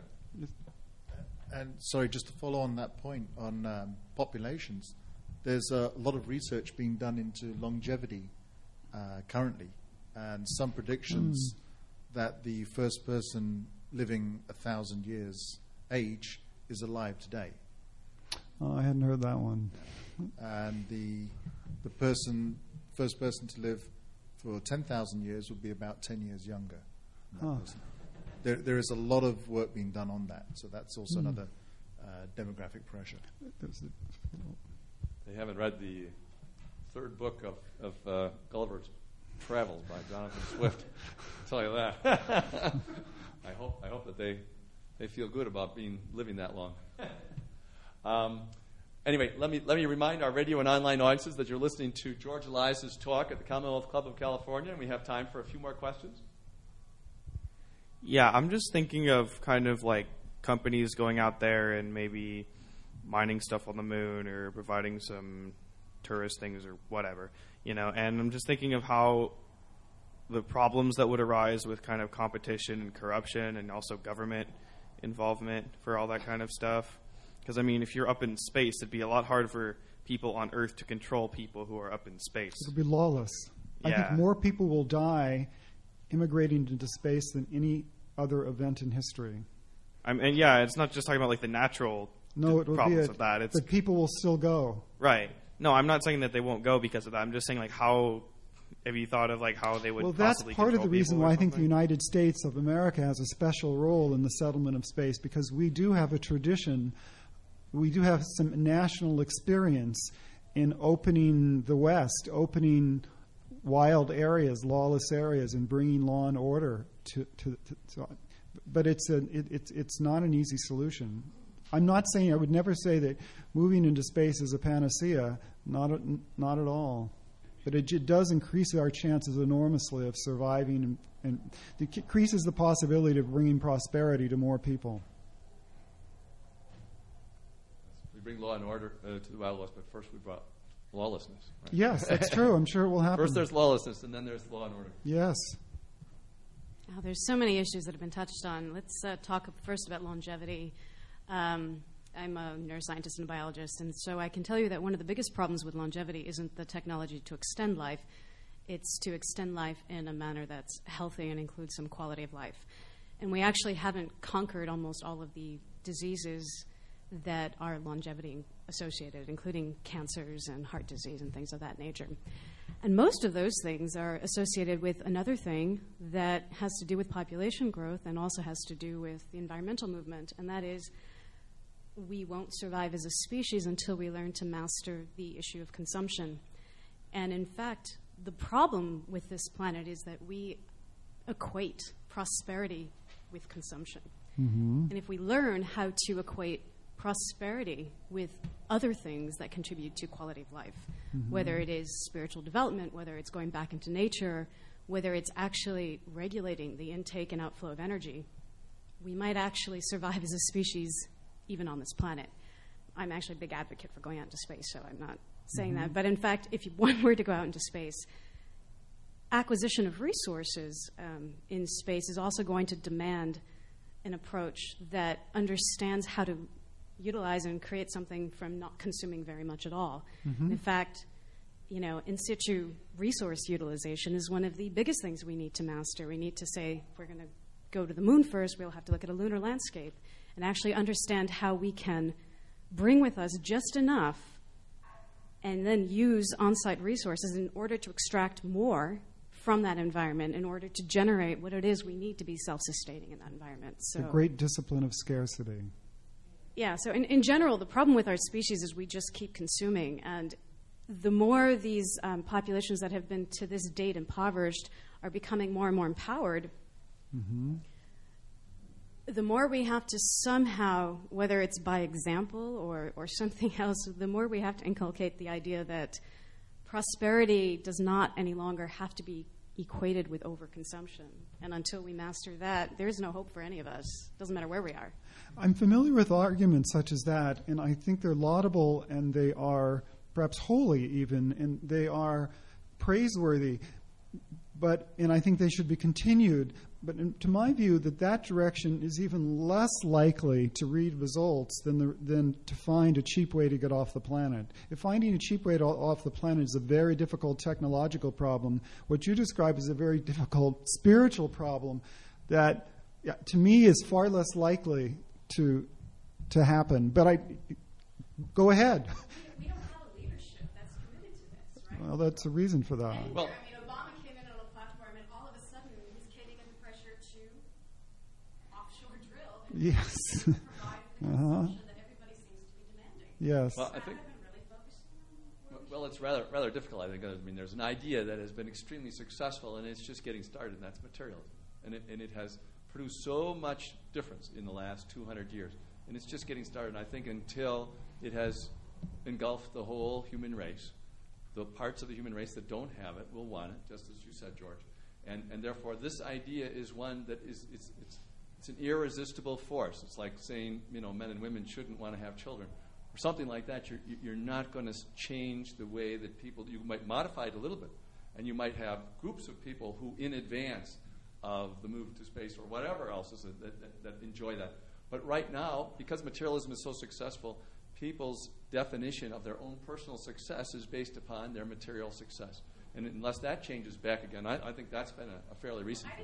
[SPEAKER 5] And sorry, just to follow on that point on um, populations, there's a lot of research being done into longevity uh, currently, and some predictions that the first person living a thousand years age is alive today,
[SPEAKER 2] Oh, I hadn't heard that one.
[SPEAKER 5] and the the person first person to live for ten thousand years would be about ten years younger than that
[SPEAKER 2] Huh.
[SPEAKER 5] person. There, there is a lot of work being done on that, so that's also
[SPEAKER 2] Hmm.
[SPEAKER 5] another uh, demographic pressure.
[SPEAKER 2] There's a-
[SPEAKER 1] They haven't read the third book of, of uh, Gulliver's Travels by Jonathan Swift. I'll tell you that. I hope I hope that they they feel good about being living that long. um, anyway, let me let me remind our radio and online audiences that you're listening to George Elias's talk at the Commonwealth Club of California, and we have time for a few more questions.
[SPEAKER 9] Yeah, I'm just thinking of kind of like companies going out there and maybe mining stuff on the moon or providing some tourist things or whatever, you know, and I'm just thinking of how the problems that would arise with kind of competition and corruption and also government involvement for all that kind of stuff. Because, I mean, if you're up in space, it'd be a lot harder for people on Earth to control people who are up in space.
[SPEAKER 2] It'll be lawless. I
[SPEAKER 9] Yeah.
[SPEAKER 2] think more people will die immigrating into space than any other event in history.
[SPEAKER 9] I mean, and yeah, it's not just talking about like the natural
[SPEAKER 2] No, it will be
[SPEAKER 9] problems
[SPEAKER 2] it,
[SPEAKER 9] of that. It's
[SPEAKER 2] but people will still go.
[SPEAKER 9] right. No, I'm not saying that they won't go because of that. I'm just saying like how have you thought of like how they would
[SPEAKER 2] Well, that's
[SPEAKER 9] possibly
[SPEAKER 2] part of the
[SPEAKER 9] control
[SPEAKER 2] reason
[SPEAKER 9] people or
[SPEAKER 2] why I think the
[SPEAKER 9] something?
[SPEAKER 2] United States of America has a special role in the settlement of space, because we do have a tradition, we do have some national experience in opening the West, opening wild areas, lawless areas, and bringing law and order to. to, to, to but it's a it, it's it's not an easy solution. I'm not saying I would never say that moving into space is a panacea. Not at, not at all. But it, it does increase our chances enormously of surviving, and, and it increases the possibility of bringing prosperity to more people.
[SPEAKER 1] We bring law and order uh, to the Wild West, but first we brought lawlessness. Right?
[SPEAKER 2] Yes, that's true. I'm sure it will happen.
[SPEAKER 1] First there's lawlessness, and then there's law and order.
[SPEAKER 2] Yes.
[SPEAKER 10] Oh, there's so many issues that have been touched on. Let's uh, talk first about longevity. Um, I'm a neuroscientist and a biologist, and so I can tell you that one of the biggest problems with longevity isn't the technology to extend life. It's to extend life in a manner that's healthy and includes some quality of life. And we actually haven't conquered almost all of the diseases that are longevity associated, including cancers and heart disease and things of that nature. And most of those things are associated with another thing that has to do with population growth and also has to do with the environmental movement, and that is we won't survive as a species until we learn to master the issue of consumption. And in fact, the problem with this planet is that we equate prosperity with consumption.
[SPEAKER 2] Mm-hmm.
[SPEAKER 10] And if we learn how to equate prosperity with other things that contribute to quality of life,
[SPEAKER 2] Mm-hmm.
[SPEAKER 10] whether it is spiritual development, whether it's going back into nature, whether it's actually regulating the intake and outflow of energy, we might actually survive as a species even on this planet. I'm actually a big advocate for going out into space, so I'm not saying
[SPEAKER 2] Mm-hmm.
[SPEAKER 10] that. But in fact, if you, one were to go out into space, acquisition of resources um, in space is also going to demand an approach that understands how to utilize and create something from not consuming very much at all.
[SPEAKER 2] Mm-hmm.
[SPEAKER 10] In fact, you know, in situ resource utilization is one of the biggest things we need to master. We need to say, if we're going to go to the moon first, we'll have to look at a lunar landscape and actually understand how we can bring with us just enough and then use on-site resources in order to extract more from that environment in order to generate what it is we need to be self-sustaining in that environment. So,
[SPEAKER 2] the great discipline of scarcity.
[SPEAKER 10] Yeah, so in, in general, the problem with our species is we just keep consuming, and the more these um, populations that have been to this date impoverished are becoming more and more empowered, mm-hmm. the more we have to somehow, whether it's by example or, or something else, the more we have to inculcate the idea that prosperity does not any longer have to be equated with overconsumption. And until we master that, there is no hope for any of us. Doesn't matter where we are.
[SPEAKER 2] I'm familiar with arguments such as that, and I think they're laudable and they are perhaps holy even, and they are praiseworthy. But, and I think they should be continued. But in, to my view, that that direction is even less likely to read results than the, than to find a cheap way to get off the planet. If finding a cheap way to, off the planet is a very difficult technological problem, what you describe is a very difficult spiritual problem that, yeah, to me, is far less likely to to happen. But I go ahead.
[SPEAKER 10] We don't have a leadership that's committed to this, right?
[SPEAKER 2] Well, that's a reason for that.
[SPEAKER 1] Well,
[SPEAKER 2] yes. uh-huh. Yes.
[SPEAKER 1] Well, I think. Well, it's rather rather difficult. I think. I mean, there's an idea that has been extremely successful, and it's just getting started. And that's materialism, and it and it has produced so much difference in the last two hundred years, and it's just getting started. And I think until it has engulfed the whole human race, the parts of the human race that don't have it will want it, just as you said, George, and and therefore this idea is one that is it's it's. It's an irresistible force. It's like saying, you know, men and women shouldn't want to have children, or something like that. You're you're not going to change the way that people. You might modify it a little bit, and you might have groups of people who, in advance of the move to space or whatever else is that, that, that enjoy that. But right now, because materialism is so successful, people's definition of their own personal success is based upon their material success. And unless that changes back again, I, I think that's been a, a fairly recent.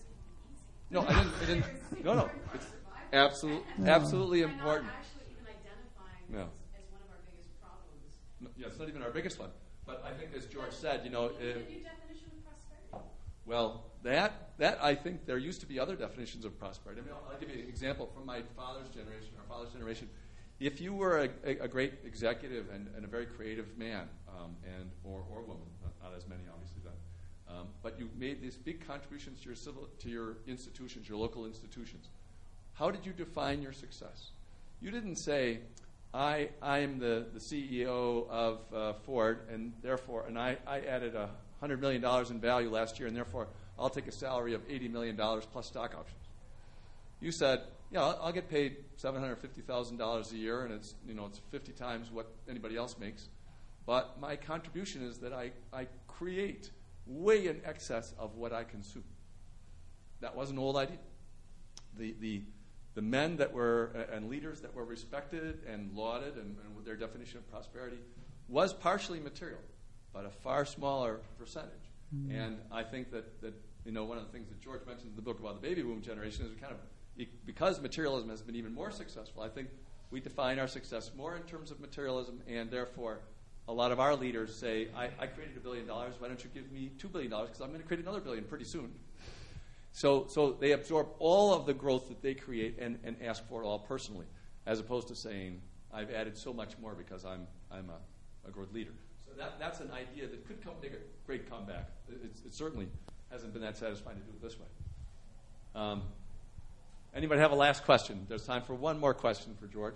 [SPEAKER 1] No, I didn't. I didn't no, no. It's absolutely,
[SPEAKER 2] no.
[SPEAKER 1] absolutely important.
[SPEAKER 10] Actually, even identifying
[SPEAKER 1] no.
[SPEAKER 10] as, as one of our biggest problems.
[SPEAKER 1] No, yeah, it's not even our biggest one. But I think, as George said, you know.
[SPEAKER 10] What's the new definition of prosperity?
[SPEAKER 1] Well, that that I think there used to be other definitions of prosperity. I mean, I'll, I'll give you an example from my father's generation, our father's generation. If you were a, a, a great executive and, and a very creative man, um, and or or woman, not, not as many obviously then. Um, but you made these big contributions to your civil, to your institutions, your local institutions. How did you define your success? You didn't say, I I am the, the C E O of uh, Ford, and therefore, and I, I added a hundred million dollars in value last year, and therefore I'll take a salary of eighty million dollars plus stock options. You said, yeah, I'll, I'll get paid seven hundred fifty thousand dollars a year, and it's you know it's fifty times what anybody else makes. But my contribution is that I, I create way in excess of what I consume. That was an old idea. The the the men that were uh, and leaders that were respected and lauded, and, and with their definition of prosperity, was partially material, but a far smaller percentage. Mm-hmm. And I think that, that you know one of the things that George mentioned in the book about the baby boom generation is kind of because materialism has been even more successful. I think we define our success more in terms of materialism, and therefore a lot of our leaders say, I, I created a billion dollars, why don't you give me two billion dollars, because I'm going to create another billion pretty soon. So so they absorb all of the growth that they create and, and ask for it all personally, as opposed to saying, I've added so much more because I'm I'm a, a growth leader. So that, that's an idea that could come make a great comeback. It, it's, it certainly hasn't been that satisfying to do it this way. Um, anybody have a last question? There's time for one more question for George.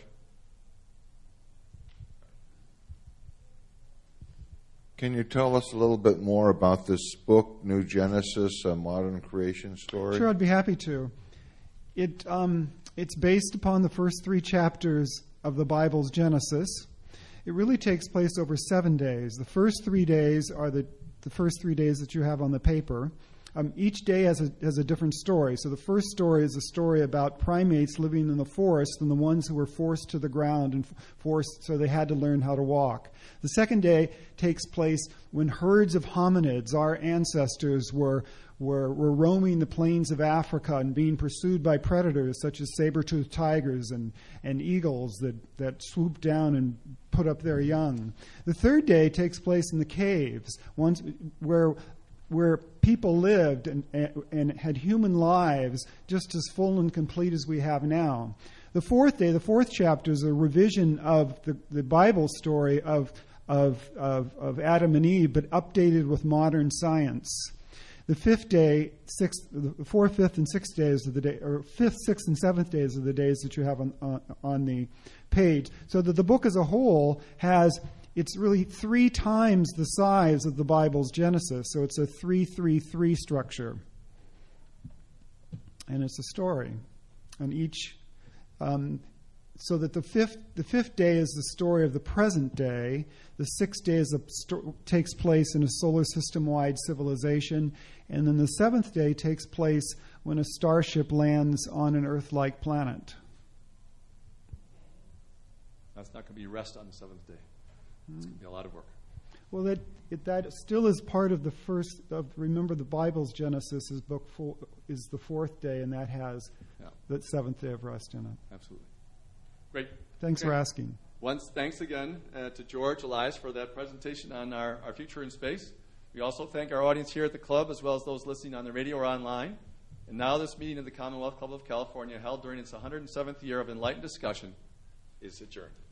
[SPEAKER 8] Can you tell us a little bit more about this book, New Genesis, a modern creation story?
[SPEAKER 2] Sure, I'd be happy to. It um, it's based upon the first three chapters of the Bible's Genesis. It really takes place over seven days. The first three days are the, the first three days that you have on the paper. Um, each day has a, has a different story. So the first story is a story about primates living in the forest and the ones who were forced to the ground and forced so they had to learn how to walk. The second day takes place when herds of hominids, our ancestors, were were, were roaming the plains of Africa and being pursued by predators such as saber-toothed tigers and, and eagles that, that swoop down and put up their young. The third day takes place in the caves, once, where, where people lived and, and had human lives just as full and complete as we have now. The fourth day, the fourth chapter, is a revision of the, the Bible story of, of, of, of Adam and Eve, but updated with modern science. The fifth day, sixth, the fourth, fifth, and sixth days of the day, or fifth, sixth, and seventh days of the days that you have on, on, on the page, so that the book as a whole has, it's really three times the size of the Bible's Genesis. So it's a three, three, three structure, and it's a story, and each. Um, so that the fifth the fifth day is the story of the present day. The sixth day is a sto- takes place in a solar system-wide civilization, and then the seventh day takes place when a starship lands on an Earth-like planet.
[SPEAKER 1] That's not going to be rest on the seventh day. It's going to be a lot of work.
[SPEAKER 2] Well, that it, that still is part of the first. Of, remember, the Bible's Genesis is book four, is the fourth day, and that has
[SPEAKER 1] Yeah.
[SPEAKER 2] the seventh day of rest in it.
[SPEAKER 1] Absolutely. Great.
[SPEAKER 2] Thanks
[SPEAKER 1] Okay.
[SPEAKER 2] for asking.
[SPEAKER 1] Once, thanks again uh, to George Elias for that presentation on our, our future in space. We also thank our audience here at the club, as well as those listening on the radio or online. And now this meeting of the Commonwealth Club of California, held during its one hundred seventh year of enlightened discussion, is adjourned.